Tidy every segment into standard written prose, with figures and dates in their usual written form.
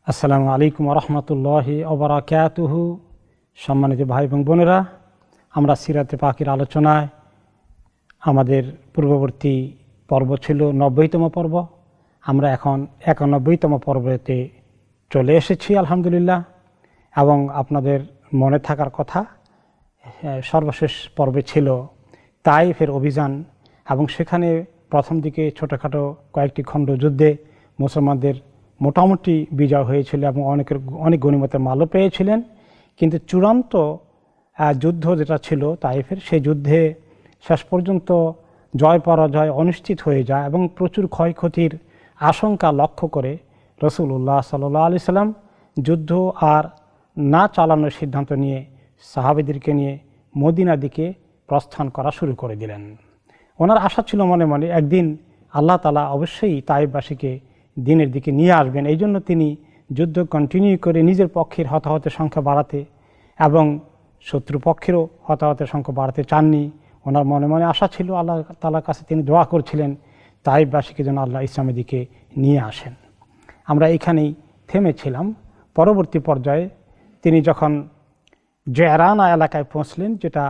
আসসালামু আলাইকুম রহমতুল্লাহি ওবারাকাতুহু। সম্মানিত ভাই এবং বোনেরা, আমরা সিরাতে পাকের আলোচনায় আমাদের পূর্ববর্তী পর্ব ছিল ৯০তম পর্ব। আমরা এখন ৯১তম পর্বতে চলে এসেছি আলহামদুলিল্লাহ। এবং আপনাদের মনে থাকার কথা, সর্বশেষ পর্বে ছিল তাইফের অভিযান, এবং সেখানে প্রথম দিকে ছোটোখাটো কয়েকটি খণ্ড যুদ্ধে মুসলমানদের মোটামুটি বিজয় হয়েছিল এবং অনেক গনিমতের মালও পেয়েছিলেন। কিন্তু চূড়ান্ত যুদ্ধ যেটা ছিল তাইফের, সেই যুদ্ধে শেষ পর্যন্ত জয় পরাজয় অনিশ্চিত হয়ে যায় এবং প্রচুর ক্ষয়ক্ষতির আশঙ্কা লক্ষ্য করে রাসূলুল্লাহ সাল্লাল্লাহু আলাইহি সাল্লাম যুদ্ধ আর না চালানোর সিদ্ধান্ত নিয়ে সাহাবীদেরকে নিয়ে মদিনার দিকে প্রস্থান করা শুরু করে দিলেন। ওনার আশা ছিল মনে মনে একদিন আল্লাহ তাআলা অবশ্যই তাইফবাসীকে দিনের দিকে নিয়ে আসবেন। এই জন্য তিনি যুদ্ধ কন্টিনিউ করে নিজের পক্ষের হতাহতের সংখ্যা বাড়াতে এবং শত্রুপক্ষেরও হতাহতের সংখ্যা বাড়াতে চাননি। ওনার মনে মনে আশা ছিল, আল্লাহ তাআলার কাছে তিনি দোয়া করছিলেন তাইফবাসীকে যেন আল্লাহ ইসলামের দিকে নিয়ে আসেন। আমরা এখানেই থেমেছিলাম। পরবর্তী পর্যায়ে তিনি যখন জেরানা এলাকায় পৌঁছলেন, যেটা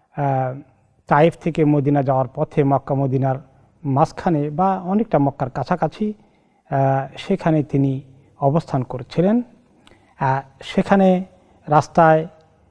তাইফ থেকে মদিনা যাওয়ার পথে মক্কা মদিনার মাঝখানে বা অনেকটা মক্কার কাছাকাছি, সেখানে তিনি অবস্থান করছিলেন। সেখানে রাস্তায়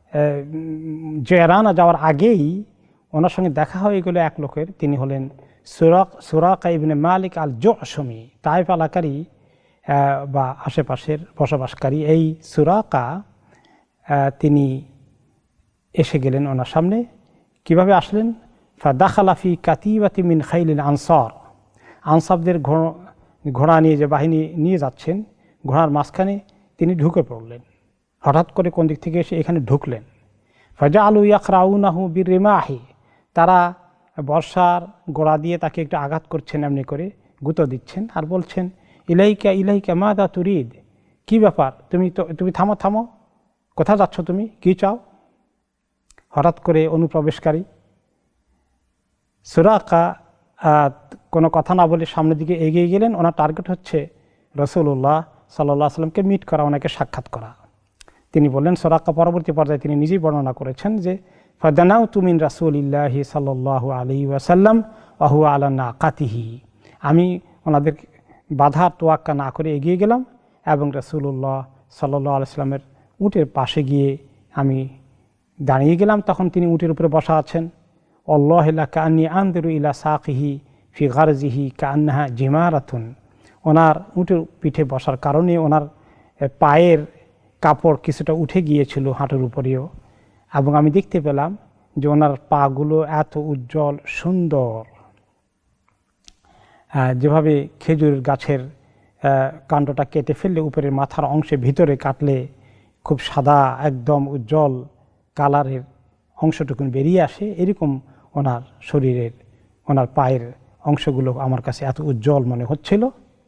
জেরানা যাওয়ার আগেই ওনার সঙ্গে দেখা হয়ে গেল এক লোকের। তিনি হলেন সুরাকা ইবনে মালিক আল জুশমি, তাইফ এলাকারই বা আশেপাশের বসবাসকারী এই সুরাকা। তিনি এসে গেলেন ওনার সামনে। কিভাবে আসলেন? ফাদাখালা ফি কাতিবাতি মিন খাইলিল আনসার, আনসারদের ঘোড়া নিয়ে যে বাহিনী নিয়ে যাচ্ছেন, ঘোড়ার মাঝখানে তিনি ঢুকে পড়লেন। হঠাৎ করে কোন দিক থেকে এসে এখানে ঢুকলেন। ফাজালু ইয়াকরাউনাহু বিরিমাহি, তারা বর্ষার গোড়া দিয়ে তাকে একটু আঘাত করছেন, এমনি করে গুঁতো দিচ্ছেন আর বলছেন, ইলাইকা ইলাইকা মাদা তুরিদ, কি ব্যাপার, তুমি থামো থামো, কোথা যাচ্ছ তুমি, কি চাও? হঠাৎ করে অনুপ্রবেশকারী সুরাকা কোনো কথা না বলে সামনের দিকে এগিয়ে গেলেন। ওনার টার্গেট হচ্ছে রাসূলুল্লাহ সাল্লাল্লাহু আলাইহি ওয়াসাল্লামকে মিট করা, ওনাকে সাক্ষাৎ করা। তিনি বললেন, সুরাকা পরবর্তী পর্যায়ে তিনি নিজেই বর্ণনা করেছেন যে ফাদানাউতু মিন রাসূলিল্লাহি সাল্লাল্লাহু আলাইহি ওয়াসাল্লাম ওয়া হুয়া আলা নাকাতিহি, আমি ওনাদের বাধার তোয়াক্কা না করে এগিয়ে গেলাম এবং রাসূলুল্লাহ সাল্লাল্লাহু আলাইহি ওয়াসাল্লামের উটের পাশে গিয়ে আমি দাঁড়িয়ে গেলাম। তখন তিনি উটের উপরে বসা আছেন। আল্লাহু কাআন্নী আনযুরু ইলা সাকিহি ফি গারজিহি কাআন্নাহা জিমারাতুন, ওনার উটের পিঠে বসার কারণে ওনার পায়ের কাপড় কিছুটা উঠে গিয়েছিল হাঁটুর উপরেও, এবং আমি দেখতে পেলাম যে ওনার পাগুলো এত উজ্জ্বল সুন্দর, যেভাবে খেজুর গাছের কাণ্ডটা কেটে ফেললে উপরের মাথার অংশে ভিতরে কাটলে খুব সাদা একদম উজ্জ্বল কালারের অংশটুকুন বেরিয়ে আসে, এরকম ওনার শরীরের ওনার পায়ের অংশগুলো আমার কাছে এত উজ্জ্বল মনে হচ্ছিল।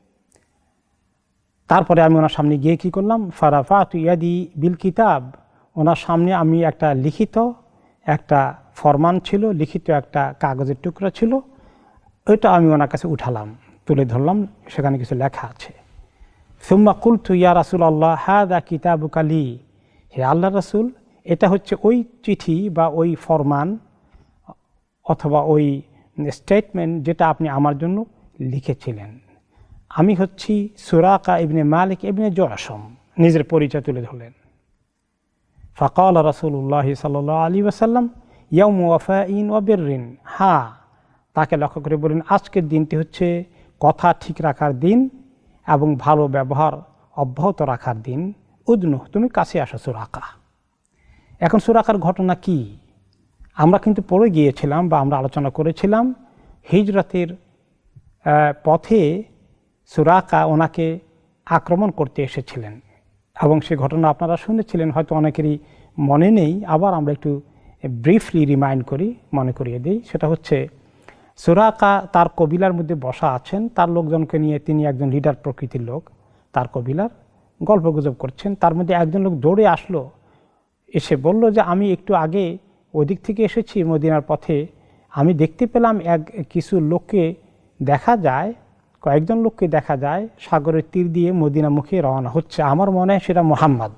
তারপরে আমি ওনার সামনে গিয়ে কী করলাম, ফারাফাতু ইয়াদি বিল কিতাব, ওনার সামনে আমি একটা লিখিত একটা ফরমান ছিল, লিখিত একটা কাগজের টুকরা ছিল, ওইটা আমি ওনার কাছে উঠালাম, তুলে ধরলাম। সেখানে কিছু লেখা আছে, সুম্মা কুলতু ইয়া রাসূলুল্লাহ হাযা কিতাবুকা লি, হে আল্লাহর রাসূল, এটা হচ্ছে ওই চিঠি বা ওই ফরমান অথবা ওই স্টেটমেন্ট যেটা আপনি আমার জন্য লিখেছিলেন। আমি হচ্ছি সুরাকা ইবনে মালিক ইবনে জুশম, নিজের পরিচয় তুলে ধরলেন। ফাকাল রাসূলুল্লাহ সাল্লাল্লাহু আলাইহি ওয়াসাল্লাম ইয়াউমু ওয়াফাইন ওয়া বিররিন, হ্যাঁ, তাকে লক্ষ্য করে বলেন, আজকের দিনটি হচ্ছে কথা ঠিক রাখার দিন এবং ভালো ব্যবহার অব্যাহত রাখার দিন। উদনু, তুমি কাছে আসো সুরাকা। এখন সুরাকার ঘটনা কি আমরা কিন্তু পড়ে গিয়েছিলাম বা আমরা আলোচনা করেছিলাম, হিজরতের পথে সুরাকা ওনাকে আক্রমণ করতে এসেছিলেন এবং সে ঘটনা আপনারা শুনেছিলেন, হয়তো অনেকেরই মনে নেই। আবার আমরা একটু ব্রিফলি রিমাইন্ড করি, মনে করিয়ে দিই। সেটা হচ্ছে সুরাকা তার কবিলার মধ্যে বসা আছেন, তার লোকজনকে নিয়ে, তিনি একজন লিডার প্রকৃতির লোক, তার কবিলার গল্পগুজব করছেন। তার মধ্যে একজন লোক দৌড়ে আসলো, এসে বলল যে আমি একটু আগে ওদিক থেকে এসেছি মদিনার পথে, আমি দেখতে পেলাম কিছু লোককে দেখা যায় কয়েকজন লোককে দেখা যায় সাগরের তীর দিয়ে মদিনামুখী রওনা হচ্ছে, আমার মনে হয় সেটা মুহাম্মদ।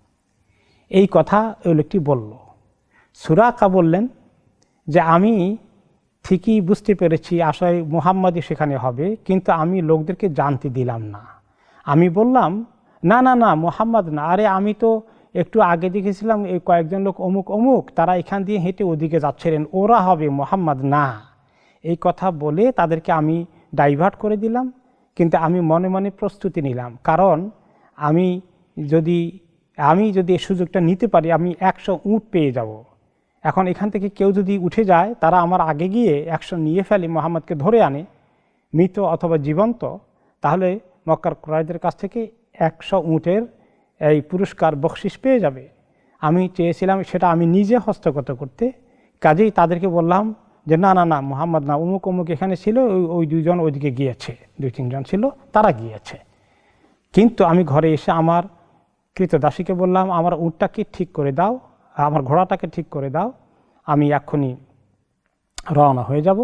এই কথা ওই লোকটি বলল। সুরাকা বললেন যে আমি ঠিকই বুঝতে পেরেছি আসলে মুহাম্মদই সেখানে হবে, কিন্তু আমি লোকদেরকে জানতে দিলাম না। আমি বললাম না না না মুহাম্মদ না, আরে আমি তো একটু আগে দেখেছিলাম এই কয়েকজন লোক অমুক অমুক, তারা এখান দিয়ে হেঁটে ওদিকে যাচ্ছিলেন, ওরা হবে, মুহাম্মদ না। এই কথা বলে তাদেরকে আমি ডাইভার্ট করে দিলাম। কিন্তু আমি মনে মনে প্রস্তুতি নিলাম, কারণ আমি যদি এই সুযোগটা নিতে পারি আমি 100 উট পেয়ে যাব। এখন এখান থেকে কেউ যদি উঠে যায়, তারা আমার আগে গিয়ে 100 নিয়ে ফেলে, মুহাম্মদকে ধরে আনে মৃত অথবা জীবন্ত, তাহলে মক্কার কুরাইশদের কাছ থেকে 100 উটের এই পুরস্কার বকশিস পেয়ে যাবে। আমি চেয়েছিলাম সেটা আমি নিজে হস্তগত করতে, কাজেই তাদেরকে বললাম যে না না না মুহাম্মদ না, অমুক অমুক এখানে ছিল, ওই দুইজন ওইদিকে গিয়েছে, 2-3 জন ছিল, তারা গিয়েছে। কিন্তু আমি ঘরে এসে আমার কৃতদাসীকে বললাম আমার উটটাকে ঠিক করে দাও, আমার ঘোড়াটাকে ঠিক করে দাও, আমি এক্ষুনি রওনা হয়ে যাব,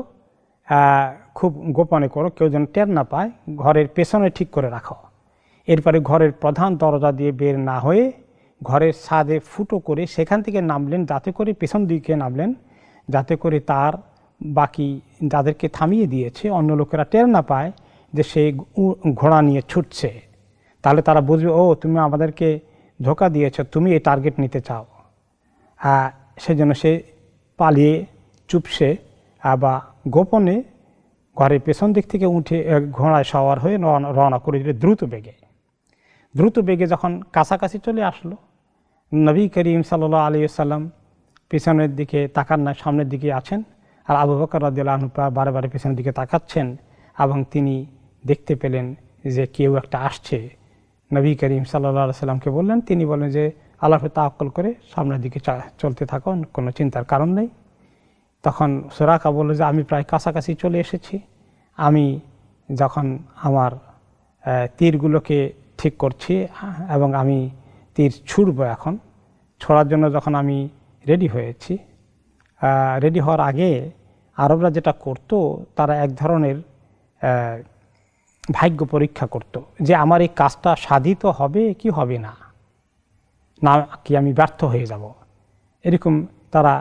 খুব গোপনে করো, কেউ যেন টের না পায়, ঘরের পেছনে ঠিক করে রাখো। এরপরে ঘরের প্রধান দরজা দিয়ে বের না হয়ে ঘরের ছাদে ফুটো করে সেখান থেকে নামলেন, যাতে করে পেছন দিকে নামলেন, যাতে করে তার বাকি যাদেরকে থামিয়ে দিয়েছে অন্য লোকেরা টের না পায় যে সে ঘোড়া নিয়ে ছুটছে। তাহলে তারা বুঝবে ও তুমি আমাদেরকে ধোঁকা দিয়েছ, তুমি এই টার্গেট নিতে চাও। সেজন্য সে পালিয়ে চুপসে বা গোপনে ঘরের পেছন দিক থেকে উঠে ঘোড়ায় সওয়ার হয়ে রওনা করে দিল দ্রুত বেগে। যখন কাছাকাছি চলে আসলো, নবী করিম সাল্লাল্লাহু আলাইহি ওয়াসাল্লাম পেছনের দিকে তাকান না, সামনের দিকে আছেন, আর আবু বকর রাদিয়াল্লাহু আনহু বারে বারে পেছনের দিকে তাকাচ্ছেন, এবং তিনি দেখতে পেলেন যে কেউ একটা আসছে। নবী করিম সাল্লাল্লাহু আলাইহি ওয়াসাল্লামকে বললেন, তিনি বলেন যে আল্লাহকে তাওয়াক্কুল করে সামনের দিকে চলতে থাকুন, কোনো চিন্তার কারণ নেই। তখন সুরাকা বলল যে আমি প্রায় কাছাকাছি চলে এসেছি। আমি যখন আমার তীরগুলোকে ঠিক করছি এবং আমি তীর ছুড়ব, এখন ছোড়ার জন্য যখন আমি রেডি হয়েছি, রেডি হওয়ার আগে আরবরা যেটা করত, তারা এক ধরনের ভাগ্য পরীক্ষা করত যে আমার এই কাজটা সাধিত হবে কি হবে না, না কি আমি ব্যর্থ হয়ে যাব। এরকম তারা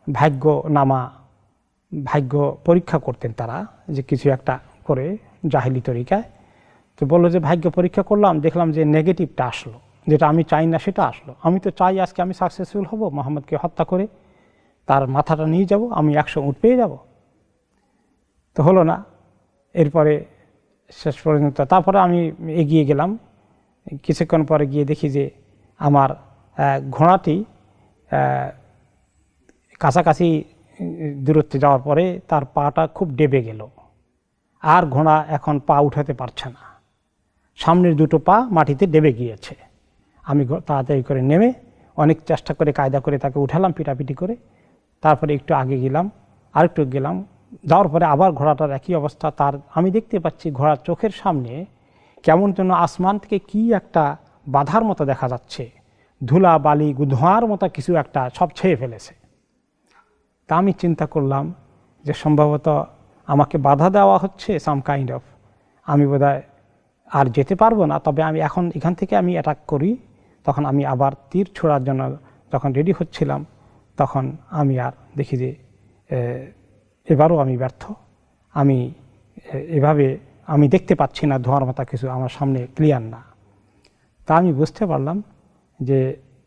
ভাগ্য পরীক্ষা করতেন তারা, যে কিছু একটা করে জাহিলি তরিকায়। তো বললো যে ভাগ্য পরীক্ষা করলাম, দেখলাম যে নেগেটিভটা আসলো, যেটা আমি চাই না সেটা আসলো। আমি তো চাই আজকে আমি সাকসেসফুল হব, মুহাম্মদকে হত্যা করে তার মাথাটা নিয়ে যাব, আমি 100 উট পেয়ে যাব। তো হলো না। এরপরে শেষ পর্যন্ত তারপরে আমি এগিয়ে গেলাম। কিছুক্ষণ পরে গিয়ে দেখি যে আমার ঘোড়াটি কাছাকাছি দূরত্বে যাওয়ার পরে তার পাটা খুব ডেবে গেল, আর ঘোড়া এখন পা উঠাতে পারছে না, সামনের দুটো পা মাটিতে ডেবে গিয়েছে। আমি তাড়াতাড়ি করে নেমে অনেক চেষ্টা করে কায়দা করে তাকে উঠালাম পিটাপিটি করে। তারপরে একটু আগে গেলাম, আরেকটু গেলাম, যাওয়ার পরে আবার ঘোড়াটার একই অবস্থা। তার আমি দেখতে পাচ্ছি ঘোড়ার চোখের সামনে কেমন যেন আসমান থেকে কি একটা বাধার মতো দেখা যাচ্ছে, ধুলা বালি ধোঁয়ার মতো কিছু একটা সব ছেয়ে ফেলেছে। তা আমি চিন্তা করলাম যে সম্ভবত আমাকে বাধা দেওয়া হচ্ছে, সাম কাইন্ড অফ, আমি বোধহয় আর যেতে পারবো না। তবে আমি এখন এখান থেকে আমি অ্যাটাক করি। তখন আমি আবার তীর ছোড়ার জন্য যখন রেডি হচ্ছিলাম, তখন আমি আর দেখি যে এবারও আমি ব্যর্থ। আমি এভাবে আমি দেখতে পাচ্ছি না, ধোঁয়ার মতো কিছু আমার সামনে ক্লিয়ার না। তা আমি বুঝতে পারলাম যে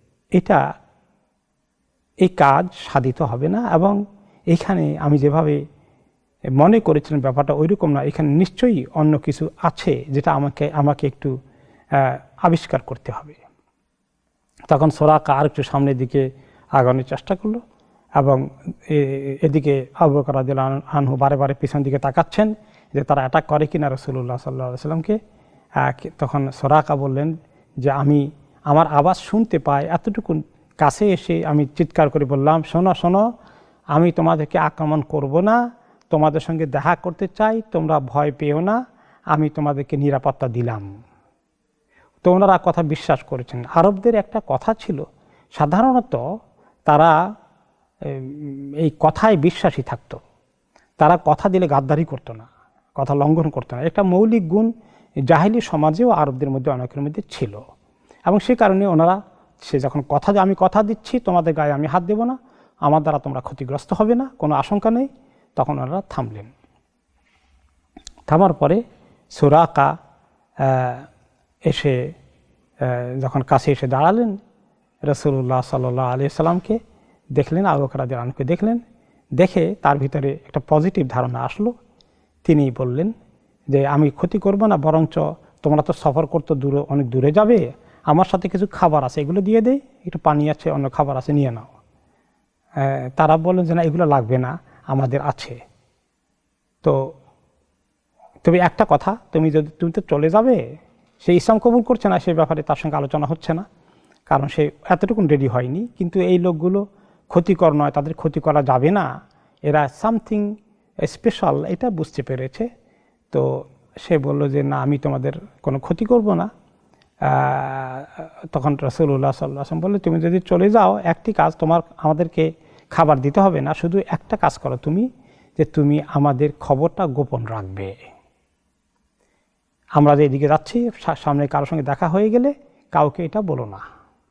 এই কাজ সাধিত হবে না, এবং এখানে আমি যেভাবে মনে করেছিলাম ব্যাপারটা ওইরকম না, এখানে নিশ্চয়ই অন্য কিছু আছে যেটা আমাকে একটু আবিষ্কার করতে হবে। তখন সুরাকা আর একটু সামনের দিকে আগানোর চেষ্টা করলো, এবং এদিকে আবু বকর রাদিয়াল্লাহু আনহু বারে বারে পিছন দিকে তাকাচ্ছেন যে তারা অ্যাটাক করে কিনা রাসূলুল্লাহ সাল্লাল্লাহু আলাইহি ওয়াসাল্লামকে। তখন সুরাকা বললেন যে আমি আমার আওয়াজ শুনতে পাই, এতটুকু কাছে এসে আমি চিৎকার করে বললাম, শোনো শোনো, আমি তোমাদেরকে আক্রমণ করব না, তোমাদের সঙ্গে দেখা করতে চাই, তোমরা ভয় পেও না, আমি তোমাদেরকে নিরাপত্তা দিলাম। তো ওনারা কথা বিশ্বাস করেছেন। আরবদের একটা কথা ছিল, সাধারণত তারা এই কথায় বিশ্বাসী থাকতো, তারা কথা দিলে গাদ্দারি করতো না, কথা লঙ্ঘন করতো না। একটা মৌলিক গুণ জাহেলি সমাজেও আরবদের মধ্যে অনেকের মধ্যে ছিল, এবং সে কারণে ওনারা সে যখন আমি কথা দিচ্ছি তোমাদের গায়ে আমি হাত দেব না, আমার দ্বারা তোমরা ক্ষতিগ্রস্ত হবে না, কোনো আশঙ্কা নেই, তখন ওনারা থামলেন। থামার পরে সুরাকা এসে যখন কাছে এসে দাঁড়ালেন, রাসূলুল্লাহ সাল্লাল্লাহু আলাইহি সাল্লামকে দেখলেন, আবু বকর রাদিয়াল্লাহু আনহুকে দেখলেন, দেখে তার ভিতরে একটা পজিটিভ ধারণা আসলো। তিনি বললেন যে আমি ক্ষতি করব না, বরঞ্চ তোমরা তো সফর করতে অনেক দূরে যাবে, আমার সাথে কিছু খাবার আছে এগুলো দিয়ে দেই, একটু পানি আছে, অন্য খাবার আছে, নিয়ে নাও। তারা বললেন যে না, এগুলো লাগবে না, আমাদের আছে। তো তবে একটা কথা, তুমি তো চলে যাবে, সে ইসলাম কবুল করছে না, সে ব্যাপারে তার সঙ্গে আলোচনা হচ্ছে না, কারণ সে এতটুকুন রেডি হয়নি। কিন্তু এই লোকগুলো ক্ষতিকর নয়, তাদের ক্ষতি করা যাবে না, এরা সামথিং স্পেশাল, এটা বুঝতে পেরেছে। তো সে বলল যে না, আমি তোমাদের কোনো ক্ষতি করব না। তখন রাসূলুল্লাহ সাল্লাল্লাহু আলাইহি ওয়াসাল্লাম বললে, তুমি যদি চলে যাও, একটি কাজ, আমাদেরকে খাবার দিতে হবে না, শুধু একটা কাজ করো তুমি, যে তুমি আমাদের খবরটা গোপন রাখবে। আমরা যে এদিকে যাচ্ছি, সামনে কারোর সঙ্গে দেখা হয়ে গেলে কাউকে এটা বলো না।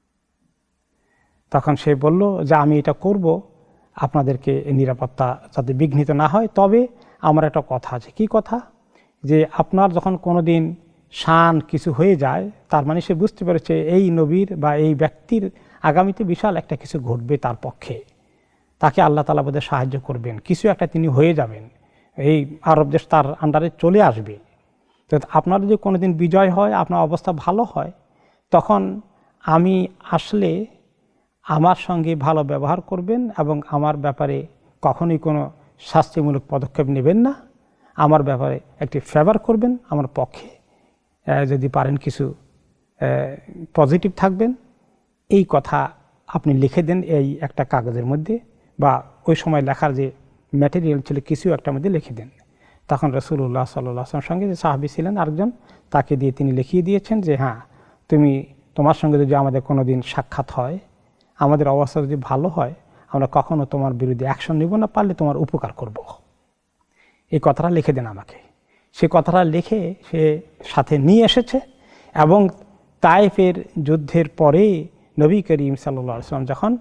তখন সে বলল যে আমি এটা করব, আপনাদেরকে নিরাপত্তা যাতে বিঘ্নিত না হয়। তবে আমার একটা কথা আছে। কি কথা? যে আপনার যখন কোনো দিন শান কিছু হয়ে যায়, তার মানে সে বুঝতে পেরেছে এই নবীর বা এই ব্যক্তির আগামীতে বিশাল একটা কিছু ঘটবে তার পক্ষে, তাকে আল্লাহ তাআলা বোধহয় সাহায্য করবেন, কিছু একটা তিনি হয়ে যাবেন, এই আরব দেশ তার আন্ডারে চলে আসবে। তো আপনার যদি কোনো দিন বিজয় হয়, আপনার অবস্থা ভালো হয়, তখন আমি আসলে আমার সঙ্গে ভালো ব্যবহার করবেন এবং আমার ব্যাপারে কখনোই কোনো শাস্তিমূলক পদক্ষেপ নেবেন না, আমার ব্যাপারে একটি ফেভার করবেন, আমার পক্ষে যদি পারেন কিছু পজিটিভ থাকবেন। এই কথা আপনি লিখে দেন এই একটা কাগজের মধ্যে, বা ওই সময় লেখার যে ম্যাটেরিয়াল ছিল কিছু একটা মধ্যে লিখে দেন। তখন রাসূলুল্লাহ সাল্লাল্লাহু আলাইহি ওয়াসাল্লামের সঙ্গে যে সাহাবী ছিলেন আরেকজন, তাকে দিয়ে তিনি লিখিয়ে দিয়েছেন যে হ্যাঁ, তোমার সঙ্গে যদি আমাদের কোনো দিন সাক্ষাৎ হয়, আমাদের অবস্থা যদি ভালো হয়, আমরা কখনো তোমার বিরুদ্ধে অ্যাকশন নেব না, পারলে তোমার উপকার করব। এই কথাটা লিখে দেন আমাকে। সে কথাটা লিখে সে সাথে নিয়ে এসেছে, এবং তায়েফের যুদ্ধের পরে নবী করিম সাল্লাল্লাহু আলাইহি ওয়াসাল্লাম যখন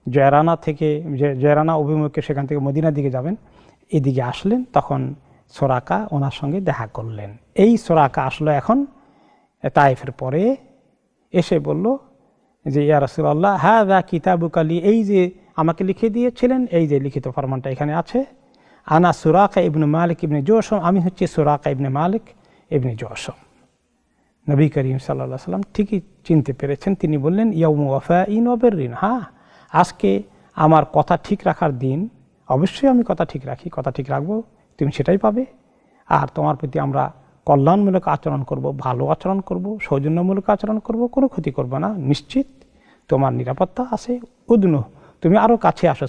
জয়রানা অভিমুখে সেখান থেকে মদিনার দিকে যাবেন, এদিকে আসলেন, তখন সুরাকা ওনার সঙ্গে দেখা করলেন। এই সুরাকা আসলো এখন তায়েফের পরে, এসে বলল যে ইয়া রাসূলুল্লাহ, হাযা কিতাবুকা লি, এই যে আমাকে লিখে দিয়েছিলেন, এই যে লিখিত ফরমানটা এখানে আছে, আনা সুরাকা ইবনে মালিক ইবনে জুশম, আমি হচ্ছি সুরাকা ইবনে মালিক ইবনে জুশম। নবী করিম সাল্লাল্লাহু আলাইহি ওয়াসাল্লাম ঠিকই চিনতে পেরেছেন। তিনি বললেন ইয়াউমু ওয়াফাইন ওয়া বিররিন, হ্যাঁ, আজকে আমার কথা ঠিক রাখার দিন, অবশ্যই আমি কথা ঠিক রাখি, কথা ঠিক রাখবো, তুমি সেটাই পাবে। আর তোমার প্রতি আমরা কল্যাণমূলক আচরণ করব, ভালো আচরণ করব, সৌজন্যমূলক আচরণ করব, কোনো ক্ষতি করব না, নিশ্চিত তোমার নিরাপত্তা আছে। উদনু, তুমি আরও কাছে আসো।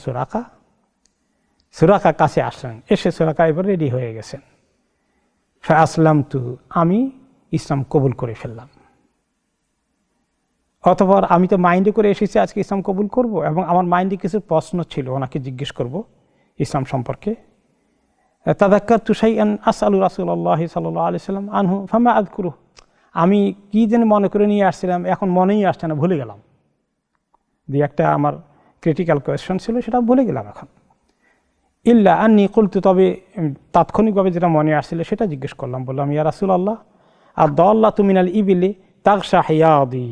সুরাকা কাছে আসলেন, এসে সুরাকা এবার রেডি হয়ে গেছেন। ফাসলামতু, আমি ইসলাম কবুল করে ফেললাম। অতঃপর আমি তো মাইন্ডে করে এসেছি আজকে ইসলাম কবুল করব, এবং আমার মাইন্ডে কিছু প্রশ্ন ছিল, ওনাকে জিজ্ঞেস করব ইসলাম সম্পর্কে। তাযাক্কারতু শাইআন আসআলু রাসূলুল্লাহ সাল্লাল্লাহু আলাইহি ওয়াসাল্লাম আনহু ফামা আযকুরু, আমি কি যেন মনে করে নিয়ে আসছিলাম, এখন মনেই আসছে না, ভুলে গেলাম। যে একটা আমার ক্রিটিক্যাল কোয়েশ্চন ছিল, সেটা ভুলে গেলাম এখন। ইল্লা আন্নী কুলতু, তবে তাৎক্ষণিকভাবে যেটা মনে আসছিল সেটা জিজ্ঞেস করলাম, বললাম ইয়া রাসূলুল্লাহ, আদ-দাল্লাতু মিনাল ইবিলি তাগশা হিয়াদি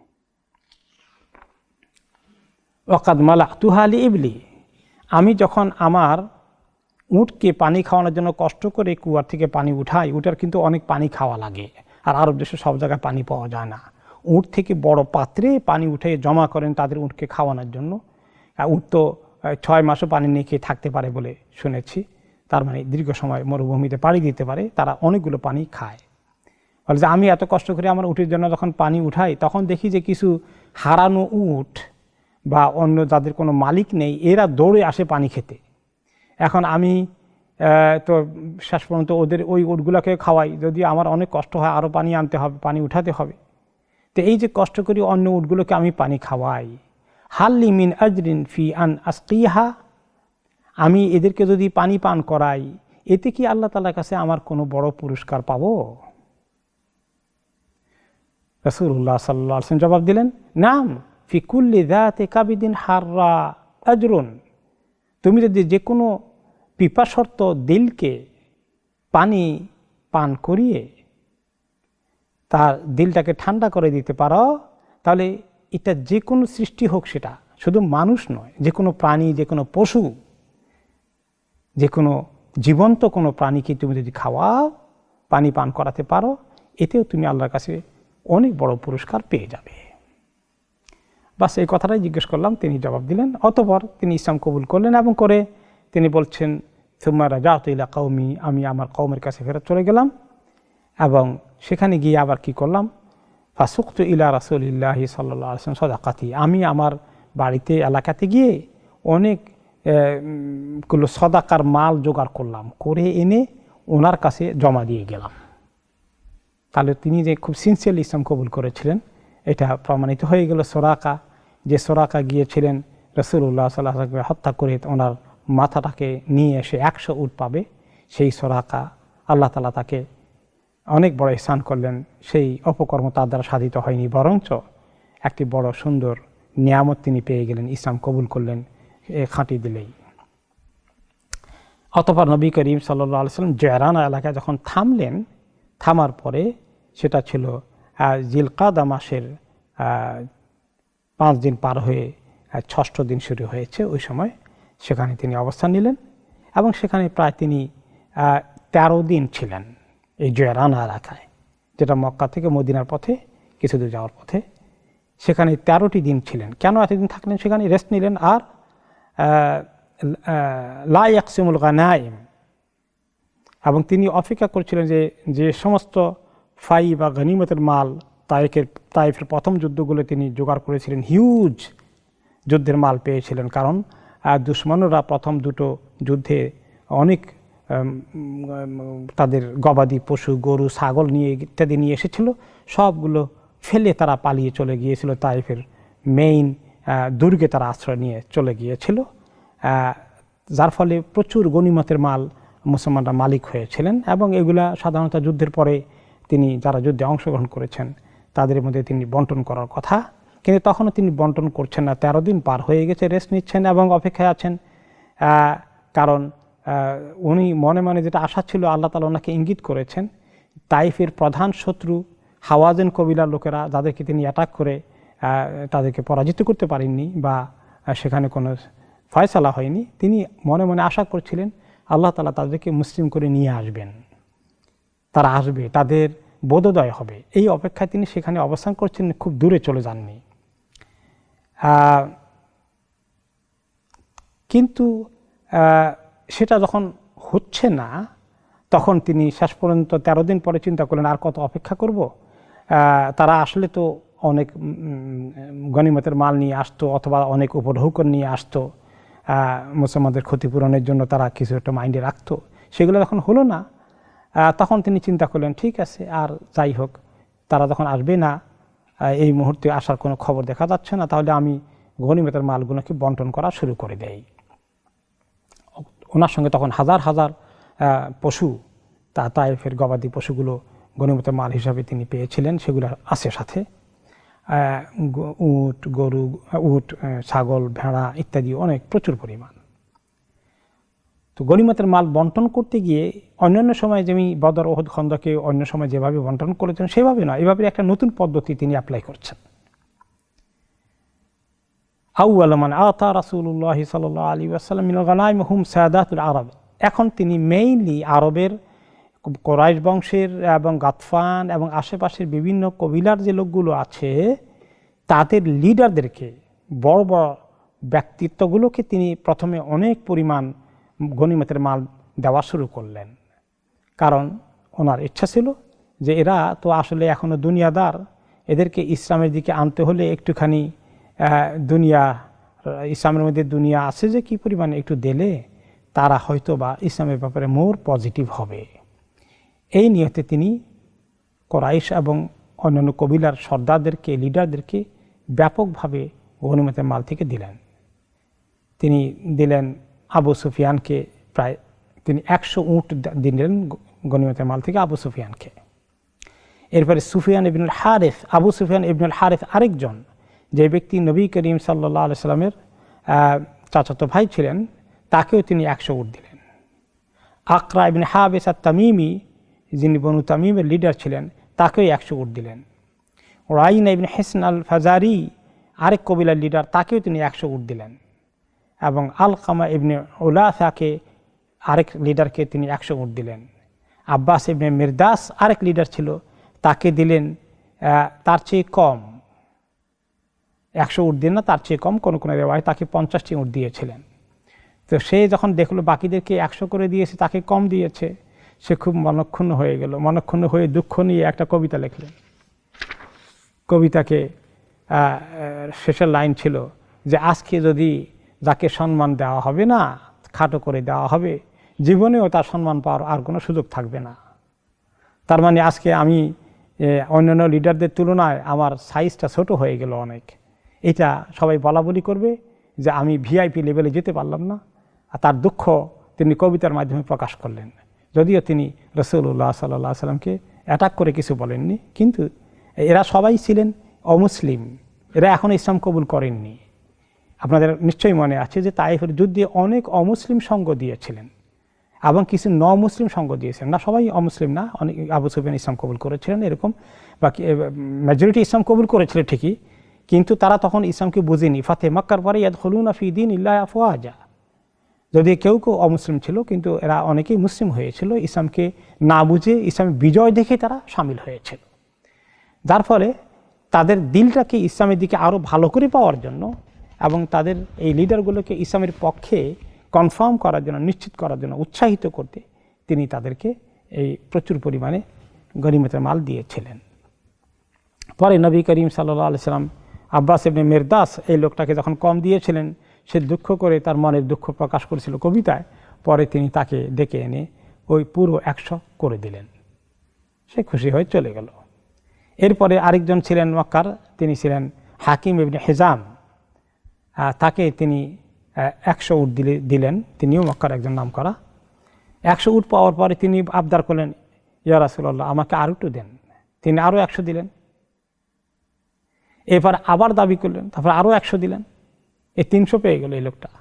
ওয়া কাদ মালাতুহা লিইবলি, আমি যখন আমার উটকে পানি খাওয়ানোর জন্য কষ্ট করে কুয়ার থেকে পানি উঠাই, উটার কিন্তু অনেক পানি খাওয়া লাগে, আর আরব দেশে সব জায়গায় পানি পাওয়া যায় না। উট থেকে বড় পাত্রে পানি উঠে জমা করেন তাদের উটকে খাওয়ানোর জন্য। উট তো 6 মাসও পানি নিয়ে খেয়ে থাকতে পারে বলে শুনেছি, তার মানে দীর্ঘ সময় মরুভূমিতে পাড়ি দিতে পারে, তারা অনেকগুলো পানি খায়। বলে যে আমি এত কষ্ট করে আমার উটের জন্য যখন পানি উঠাই, তখন দেখি যে কিছু হারানো উট বা অন্য যাদের কোনো মালিক নেই, এরা দৌড়ে আসে পানি খেতে। এখন আমি তো শেষ পর্যন্ত ওদের ওই উটগুলোকে খাওয়াই, যদি আমার অনেক কষ্ট হয়, আরও পানি আনতে হবে, পানি উঠাতে হবে। তো এই যে কষ্ট করি অন্য উটগুলোকে আমি পানি খাওয়াই, হাল্লি মিন আজরিন ফি আন আসকিহা, আমি এদেরকে যদি পানি পান করাই, এতে কি আল্লাহ তাআলার কাছে আমার কোনো বড় পুরস্কার পাবো? রাসূলুল্লাহ সাল্লাল্লাহু আলাইহি ওয়াসাল্লাম জবাব দিলেন, নাম ফি কুল্লি যাতি কাবিদিন হাররা আজরুন। তুমি যদি যে কোনো পিপাসর্ত দিলকে পানি পান করিয়ে তার দিলটাকে ঠান্ডা করে দিতে পারো, তাহলে এটা যে কোনো সৃষ্টি হোক, সেটা শুধু মানুষ নয়, যে কোনো প্রাণী, যে কোনো পশু, যে কোনো জীবন্ত কোনো প্রাণীকে তুমি যদি খাওয়াও, পানি পান করাতে পারো, এতেও তুমি আল্লাহর কাছে অনেক বড় পুরস্কার পেয়ে যাবে। বাস এই কথাটাই জিজ্ঞেস করলাম, তিনি জবাব দিলেন। অতঃপর তিনি ইসলাম কবুল করলেন এবং করে তিনি বলছেন, সুম্মা রাজাতু ইলা কওমি, আমি আমার কওমের কাছে ফেরত চলে গেলাম এবং সেখানে গিয়ে আবার কি করলাম, ফাসুকতু ইলা রাসূলিল্লাহি সাল্লাল্লাহু আলাইহি ওয়াসাল্লাম সাদাকাতি, আমি আমার বাড়িতে এলাকাতে গিয়ে অনেকগুলো সদাকার মাল জোগাড় করলাম, করে এনে ওনার কাছে জমা দিয়ে গেলাম। তাহলে তিনি যে খুব সিনসিয়ারলি ইসলাম কবুল করেছিলেন এটা প্রমাণিত হয়ে গেল। সোরাকা, যে সোরাকা গিয়েছিলেন রাসূলুল্লাহ সাল্লাল্লাহু আলাইহি ওয়াসাল্লাম হত্যা করে ওনার মাথাটাকে নিয়ে এসে 100 উট পাবে, সেই সোরাকা আল্লাহ তাআলা তাকে অনেক বড় ইহসান করলেন। সেই অপকর্ম তার দ্বারা সাধিত হয়নি, বরঞ্চ একটি বড় সুন্দর নিয়ামত তিনি পেয়ে গেলেন, ইসলাম কবুল করলেন খাঁটি দিলেই। অতঃপর নবী করিম সাল্লাল্লাহু আলাইহি ওয়াসাল্লাম জিরানা এলাকায় যখন থামলেন, থামার পরে সেটা ছিল জিলকাদা মাসের 5 দিন পার হয়ে 6ষ্ঠ দিন শুরু হয়েছে, ওই সময় সেখানে তিনি অবস্থান নিলেন এবং সেখানে প্রায় তিনি 13 দিন ছিলেন এই জিরানা এলাকায়, যেটা মক্কা থেকে মদিনার পথে কিছু দূর যাওয়ার পথে। সেখানে 13টি দিন ছিলেন। কেন এতদিন থাকলেন সেখানে? রেস্ট নিলেন। আর লা ইয়াকসিমুল গানাইম, এবং তিনি অপেক্ষা করছিলেন যে সমস্ত ফাই বা গনিমতের মাল তাইফের প্রথম যুদ্ধগুলো তিনি জোগাড় করেছিলেন, হিউজ যুদ্ধের মাল পেয়েছিলেন। কারণ দুশ্মনরা প্রথম দুটো যুদ্ধে অনেক তাদের গবাদি পশু, গরু, ছাগল নিয়ে ইত্যাদি নিয়ে এসেছিল, সবগুলো ফেলে তারা পালিয়ে চলে গিয়েছিল। তাইফের মেইন দুর্গে তারা আশ্রয় নিয়ে চলে গিয়েছিল, যার ফলে প্রচুর গনিমতের মাল মুসলমানরা মালিক হয়েছিলেন। এবং এগুলা সাধারণত যুদ্ধের পরে তিনি যারা যুদ্ধে অংশগ্রহণ করেছেন তাদের মধ্যে তিনি বন্টন করার কথা, কিন্তু তখনও তিনি বন্টন করছেন না। 13 দিন পার হয়ে গেছে, রেস্ট নিচ্ছেন এবং অপেক্ষায় আছেন। কারণ উনি মনে মনে যেটা আশা ছিল, আল্লাহ তাআলা ওনাকে ইঙ্গিত করেছেন, তাইফের প্রধান শত্রু হাওয়াজেন কবিলার লোকেরা, যাদেরকে তিনি অ্যাটাক করে তাদেরকে পরাজিত করতে পারেননি বা সেখানে কোনো ফয়সালা হয়নি, তিনি মনে মনে আশা করছিলেন আল্লাহ তাআলা তাদেরকে মুসলিম করে নিয়ে আসবেন, তারা আসবে, তাদের বোধোদয় হবে। এই অপেক্ষায় তিনি সেখানে অবস্থান করছেন, খুব দূরে চলে যাননি। কিন্তু সেটা যখন হচ্ছে না, তখন তিনি শেষ পর্যন্ত 13 দিন পরে চিন্তা করলেন, আর কত অপেক্ষা করব? তারা আসলে তো অনেক গনিমতের মাল নিয়ে আসতো, অথবা অনেক উপঢৌকন নিয়ে আসতো, মুসলমানদের ক্ষতিপূরণের জন্য তারা কিছু একটা মাইন্ডে রাখতো। সেগুলো যখন হলো না, তখন তিনি চিন্তা করলেন, ঠিক আছে, আর যাই হোক, তারা যখন আসবে না, এই মুহূর্তে আসার কোনো খবর দেখা যাচ্ছে না, তাহলে আমি গনিমতের মালগুলোকে বন্টন করা শুরু করে দেই। ওনার সঙ্গে তখন হাজার হাজার পশু, তাইফের গবাদি পশুগুলো গনিমতের মাল হিসাবে তিনি পেয়েছিলেন, সেগুলো আছে সাথে, উট, ছাগল, ভেড়া ইত্যাদি অনেক প্রচুর পরিমাণ। তো গনিমতের মাল বন্টন করতে গিয়ে অন্যান্য সময় যেমনি বদর, ওহুদ, খন্দকে অন্য সময় যেভাবে বন্টন করেছেন সেভাবে নয়, এভাবে একটা নতুন পদ্ধতি তিনি অ্যাপ্লাই করছেন। আউয়াল মান আতা রাসূলুল্লাহ সাল্লাল্লাহু আলাইহি ওয়াসাল্লাম মিনাল গানাইম হুম সাদাতুল আরব। এখন তিনি মেইনলি আরবের কোরাইশ বংশের এবং গাতফান এবং আশেপাশের বিভিন্ন কবিলার যে লোকগুলো আছে তাদের লিডারদেরকে, বড় বড় ব্যক্তিত্বগুলোকে তিনি প্রথমে অনেক পরিমাণ গনিমতের মাল দেওয়া শুরু করলেন। কারণ ওনার ইচ্ছা ছিল যে এরা তো আসলে এখনও দুনিয়াদার, এদেরকে ইসলামের দিকে আনতে হলে একটুখানি দুনিয়া, ইসলামের মধ্যে দুনিয়া আছে যে কি পরিমাণে, একটু দিলে তারা হয়তো বা ইসলামের ব্যাপারে মোর পজিটিভ হবে। এই নিয়তে তিনি কোরাইশ এবং অন্যান্য কবিলার সর্দারদেরকে, লিডারদেরকে ব্যাপকভাবে গনিমতের মাল থেকে দিলেন। তিনি দিলেন আবু সুফিয়ানকে প্রায় তিনি 100 উট দিলেন গনিমতের মাল থেকে আবু সুফিয়ানকে। এরপরে সুফিয়ান ইবনুল হারিস, আবু সুফিয়ান ইবনুল হারিস আরেকজন, যে ব্যক্তি নবী করিম সাল্লাল্লাহু আলাইহি সাল্লামের চাচাতো ভাই ছিলেন, তাকেও তিনি 100 উট দিলেন। আকরা ইবনে হাবিস আত-তামিমি, যিনি বনু তামিমের লিডার ছিলেন, তাকেও 100 উট দিলেন। রাইনা ইবনে হিসন আল ফাজারি, আরেক কবিলার লিডার, তাকেও তিনি 100 উট দিলেন। এবং আলকামা ইবনে উলাসাকে, আরেক লিডারকে তিনি 100 উট দিলেন। আব্বাস ইবনে মিরদাস আরেক লিডার ছিল, তাকে দিলেন তার চেয়ে কম, 100 উট দিন না, তার চেয়ে কম, কোনো কোনো রেওয়ায় তাকে 50টি উট দিয়েছিলেন। তো সে যখন দেখলো বাকিদেরকে 100 করে দিয়েছে, তাকে কম দিয়েছে, সে খুব মনক্ষুণ্ণ হয়ে গেল। মনক্ষুণ্ণ হয়ে দুঃখ নিয়ে একটা কবিতা লিখলেন। কবিতাকে শেষের লাইন ছিল যে আজকে যদি যাকে সম্মান দেওয়া হবে না, খাটো করে দেওয়া হবে, জীবনেও তার সম্মান পাওয়ার আর কোনো সুযোগ থাকবে না। তার মানে আজকে আমি অন্যান্য লিডারদের তুলনায় আমার সাইজটা ছোট হয়ে গেল অনেক। এটা সবাই বলা বলি করবে যে আমি ভিআইপি লেভেলে যেতে পারলাম না। আর তার দুঃখ তিনি কবিতার মাধ্যমে প্রকাশ করলেন। যদিও তিনি রাসূলুল্লাহ সাল্লাল্লাহু আলাইহি ওয়াসাল্লামকে অ্যাটাক করে কিছু বলেননি, কিন্তু এরা সবাই ছিলেন অমুসলিম, এরা এখনও ইসলাম কবুল করেননি। আপনাদের নিশ্চয়ই মনে আছে যে তায়েফের যুদ্ধে অনেক অমুসলিম সঙ্গ দিয়েছিলেন এবং কিছু মুসলিম সঙ্গ দিয়েছিলেন। না সবাই অমুসলিম না, অনেক আবু সুফিয়ান ইসলাম কবুল করেছিলেন, এরকম বাকি মেজরিটি ইসলাম কবুল করেছিল ঠিকই, কিন্তু তারা তখন ইসলামকে বুঝেনি। ফাতে মক্কার পরে ইয়াদখুলুনা ফি দীনিল্লাহি আফওয়াজা, যদি কেউ কেউ অমুসলিম ছিল, কিন্তু এরা অনেকেই মুসলিম হয়েছিল, ইসলামকে না বুঝে ইসলামের বিজয় দেখে তারা সামিল হয়েছিল। যার ফলে তাদের দিলটাকে ইসলামের দিকে আরও ভালো করে পাওয়ার জন্য এবং তাদের এই লিডারগুলোকে ইসলামের পক্ষে কনফার্ম করার জন্য, নিশ্চিত করার জন্য, উৎসাহিত করতে তিনি তাদেরকে এই প্রচুর পরিমাণে গনিমতের মাল দিয়েছিলেন। পরে নবী করিম সাল্লাল্লাহু আলাইহি সাল্লাম আব্বাস ইবনে মিরদাস এই লোকটাকে যখন কম দিয়েছিলেন, সে দুঃখ করে তার মনের দুঃখ প্রকাশ করেছিল কবিতায়। পরে তিনি তাকে ডেকে এনে ওই পুরো 100 করে দিলেন। সে খুশি হয়ে চলে গেল। এরপরে আরেকজন ছিলেন মক্কার, তিনি ছিলেন হাকিম ইবনে হিজাম। তাকে তিনি 100 উট দিলেন। তিনিও মক্কার একজন নাম করা। 100 উট পাওয়ার পরে তিনি আবদার করলেন, ইয়া রাসূলুল্লাহ আমাকে আরও একটু দেন। তিনি আরও 100 দিলেন। এবার আবার দাবি করলেন, তারপর আরও 100 দিলেন। এই 300 পেয়ে গেল এই লোকটা।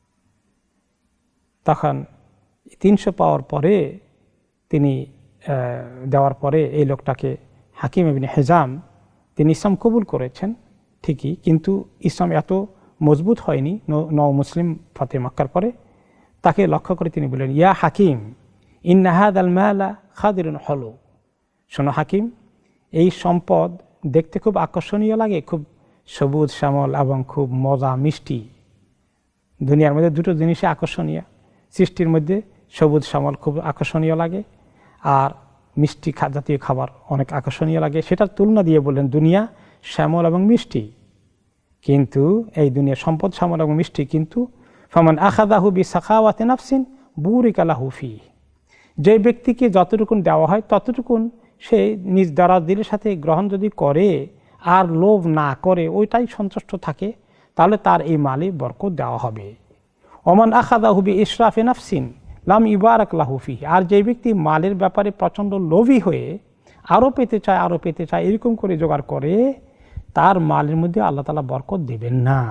তখন 300 পাওয়ার পরে তিনি দেওয়ার পরে এই লোকটাকে হাকিম ইবনে হিজাম, তিনি ইসলাম কবুল করেছেন ঠিকই, কিন্তু ইসলাম এত মজবুত হয়নি মুসলিম ফাতে মক্কার পরে। তাকে লক্ষ্য করে তিনি বললেন, ইয়া হাকিম ইন্না হাযাল মালা খাদিরুন হলু, শোনো হাকিম, এই সম্পদ দেখতে খুব আকর্ষণীয় লাগে, খুব সবুজ শ্যামল এবং খুব মজা মিষ্টি। দুনিয়ার মধ্যে দুটো জিনিসই আকর্ষণীয়, সৃষ্টির মধ্যে সবুজ শ্যামল খুব আকর্ষণীয় লাগে, আর মিষ্টি জাতীয় খাবার অনেক আকর্ষণীয় লাগে। সেটার তুলনা দিয়ে বললেন দুনিয়া শ্যামল এবং মিষ্টি, কিন্তু এই দুনিয়ার সম্পদ শ্যামল এবং মিষ্টি, কিন্তু ফামান আখাযাহু বিসাখাওয়াতি নাফসিন বুরিকা লাহু ফীহি, যে ব্যক্তিকে যতটুকুন দেওয়া হয় ততটুকুন সে নিজ দ্বারা দিলের সাথে গ্রহণ যদি করে আর লোভ না করে, ওইটাই সন্তুষ্ট থাকে, তাহলে তার এই মালে বরকত দেওয়া হবে। ওমান আখাযাহু বিইসরাফি নাফসিন লাম ইবারাক লাহু ফীহি, আর যে ব্যক্তি মালের ব্যাপারে প্রচণ্ড লোভী হয়ে আরও পেতে চায়, আরও পেতে চায়, এরকম করে জোগাড় করে, তার মালের মধ্যে আল্লাহ তাআলা বরকত দেবেন না।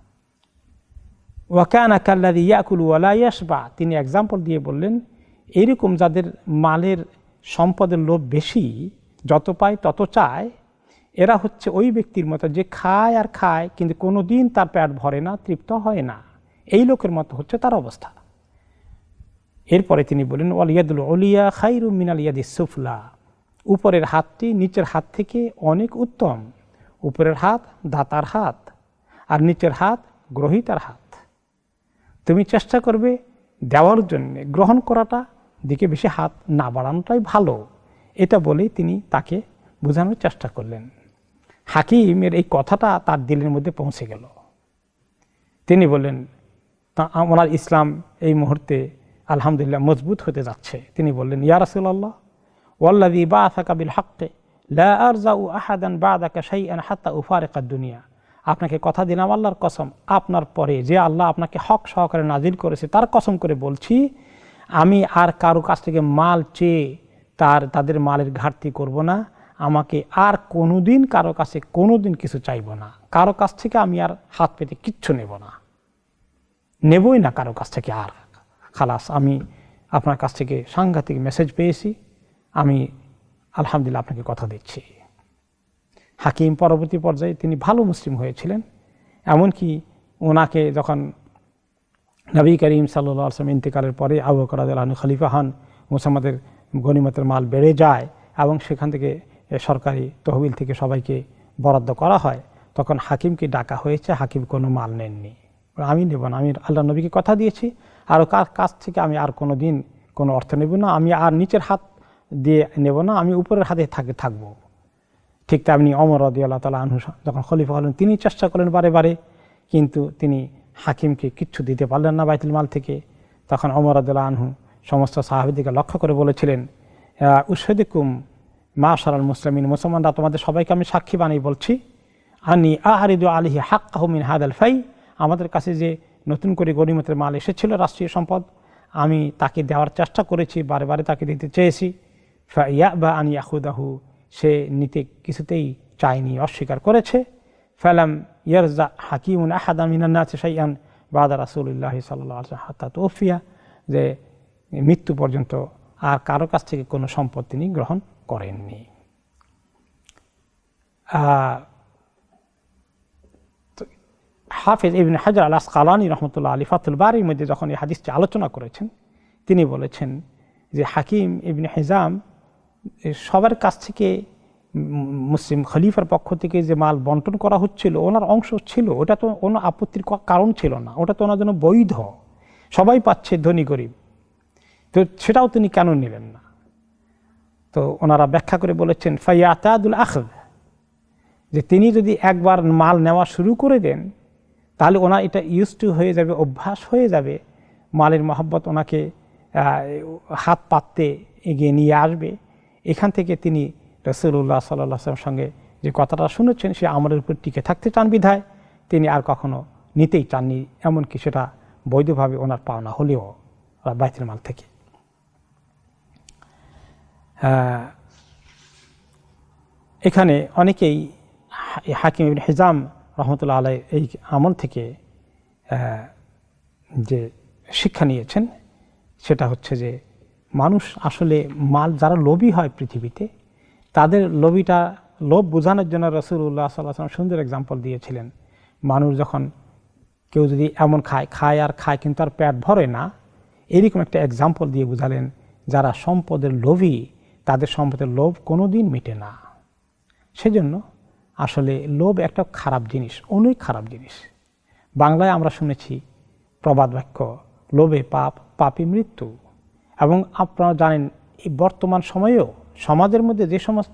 ওয়া কানা কাল্লাযী ইয়াকুলু ওয়া লা ইয়াশবা, তিনি এক্সাম্পল দিয়ে বললেন, এইরকম যাদের মালের সম্পদের লোভ বেশি, যত পায় তত চায়, এরা হচ্ছে ওই ব্যক্তির মতো যে খায় আর খায় কিন্তু কোনো দিন তার পেট ভরে না, তৃপ্ত হয় না। এই লোকের মতো হচ্ছে তার অবস্থা। এরপরে তিনি বলেন, ওয়াল ইয়াদুল উলিয়া খায়রুম মিনাল ইয়াদিস সুফলা, উপরের হাতটি নিচের হাত থেকে অনেক উত্তম। উপরের হাত দাতার হাত, আর নিচের হাত গ্রহীতার হাত। তুমি চেষ্টা করবে দেওয়ার জন্য, গ্রহণ করাটা দিকে বেশি হাত না বাড়ানোটাই ভালো। এটা বলেই তিনি তাকে বোঝানোর চেষ্টা করলেন। হাকিমের এই কথাটা তার দিলের মধ্যে পৌঁছে গেল। তিনি বললেন, আমার ইসলাম এই মুহূর্তে আলহামদুলিল্লাহ মজবুত হতে যাচ্ছে। তিনি বললেন, ইয়া রাসূলুল্লাহ ওয়াল্লাযী বাআসাকা বিল হাক্কি লা আরজাউ আহাদান বা'দাকা শাইআন হাত্তা উফারিকাদ দুনিয়া, আপনাকে কথা দিলাম আল্লাহর কসম, আপনার পরে যে আল্লাহ আপনাকে হক সহকারে নাজিল করেছে তার কসম করে বলছি, আমি আর কারো কাছ থেকে মাল চেয়ে তাদের মালের ঘাটতি করব না, আমাকে আর কোনোদিন কারো কাছে কোনোদিন কিছু চাইব না, কারো কাছ থেকে আমি আর হাত পেতে কিচ্ছু নেব না, নেবই না কারো কাছ থেকে আর। খালাস, আমি আপনার কাছ থেকে সাংঘাতিক মেসেজ পেয়েছি, আমি আলহামদুলিল্লাহ আপনাকে কথা দিচ্ছি। হাকিম পরবর্তী পর্যায়ে তিনি ভালো মুসলিম হয়েছিলেন, এমনকি ওনাকে যখন নবী করিম সাল্লাল্লাহু আলাইহি ওয়াসাল্লাম ইন্তেকালের পরে আবু বকর রাদিয়াল্লাহু আনহু খলিফা হন, মুসলমানদের গনিমতের মাল বেড়ে যায় এবং সেখান থেকে সরকারি তহবিল থেকে সবাইকে বরাদ্দ করা হয়, তখন হাকিমকে ডাকা হয়েছে, হাকিম কোনো মাল নেননি। আমি নেব না, আমি আল্লাহ নবীকে কথা দিয়েছি আর কার কাছ থেকে আমি আর কোনো দিন কোনো অর্থ নেব না, আমি আর নিচের হাত দিয়ে নেব না, আমি উপরের হাতে থাকবো। ঠিক তেমনি ওমর রাদিয়াল্লাহু তাআলা আনহু যখন খলিফা হলেন তিনি চেষ্টা করলেন বারে বারে, কিন্তু তিনি হাকিমকে কিচ্ছু দিতে পারলেন না বাইতুল মাল থেকে। তখন ওমর রাদিয়াল্লাহু আনহু সমস্ত সাহাবীদেরকে লক্ষ্য করে বলেছিলেন, উশহিদুকুম মাশারাল মুসলিমিন, মুসলমানরা তোমাদের সবাইকে আমি সাক্ষী বানিয়ে বলছি, আনি আরিদু আলাইহি হাক্কাহু মিন হাদাল ফাই, আমাদের কাছে যে নতুন করে গনিমতের মাল এসেছিল রাষ্ট্রীয় সম্পদ, আমি তাকে দেওয়ার চেষ্টা করেছি, বারে বারে তাকে দিতে চেয়েছি। ফাইয়াবা আন ইয়াখুদাহু, সে নিতে কিছুতেই চায়নি, অস্বীকার করেছে। ফালাম ইয়ারজা হাকিমুন আহাদা মিনান নাসি শাইআন বাদা রাসূলুল্লাহ সাল্লাল্লাহু আলাইহি ওয়াসাল্লাম হাত্তা তুফিয়া, যে মৃত্যু পর্যন্ত আর কারো কাছ থেকে কোনো সম্পদ তিনি গ্রহণ করেননি। হাফেজ ইবনে হাজার আল আসকালানী রাহমাতুল্লাহ আলাইহি ফাতুল বারির মধ্যে যখন এই হাদিসটি আলোচনা করেছেন, তিনি বলেছেন যে হাকিম ইবনে হিজাম সবার কাছ থেকে মুসলিম খলিফার পক্ষ থেকে যে মাল বন্টন করা হচ্ছিল ওনার অংশ ছিল, ওটা তো ওনার আপত্তির কারণ ছিল না, ওটা তো ওনার জন্য বৈধ, সবাই পাচ্ছে ধনী গরিব, তো সেটাও তিনি কেন নেবেন না? তো ওনারা ব্যাখ্যা করে বলেছেন ফায়াতাদুল আখদ, যে তিনি যদি একবার মাল নেওয়া শুরু করে দেন তাহলে ওনার এটা ইউজ টু হয়ে যাবে, অভ্যাস হয়ে যাবে, মালের মহব্বত ওনাকে হাত পাততে এগিয়ে নিয়ে আসবে। এখান থেকে তিনি রাসূলুল্লাহ সাল্লাল্লাহু আলাইহি ওয়াসাল্লামের সঙ্গে যে কথাটা শুনেছেন সে আমলের উপর টিকে থাকতে চান বিধায় তিনি আর কখনো নিতেই চাননি, এমনকি সেটা বৈধভাবে ওনার পাওনা হলেও বাইতুল মাল থেকে। এখানে অনেকেই হাকিম ইবনে হিজাম রহমতুল্লাহ আলাইহি এই আমল থেকে যে শিক্ষা নিয়েছেন সেটা হচ্ছে যে মানুষ আসলে মাল, যারা লোভী হয় পৃথিবীতে, তাদের লোভ বোঝানোর জন্য রাসূলুল্লাহ সাল্লাল্লাহু আলাইহি ওয়াসাল্লাম সুন্দর এক্সাম্পল দিয়েছিলেন। মানুষ যখন কেউ যদি এমন খায় আর খায় কিন্তু আর পেট ভরে না, এরকম একটা এক্সাম্পল দিয়ে বুঝালেন যারা সম্পদের লোভী তাদের সম্পদের লোভ কোনো দিন মিটে না। সেজন্য আসলে লোভ একটা খারাপ জিনিস, অনেক খারাপ জিনিস। বাংলায় আমরা শুনেছি প্রবাদ বাক্য, লোভে পাপ, পাপে মৃত্যু। এবং আপনারা জানেন এই বর্তমান সময়েও সমাজের মধ্যে যে সমস্ত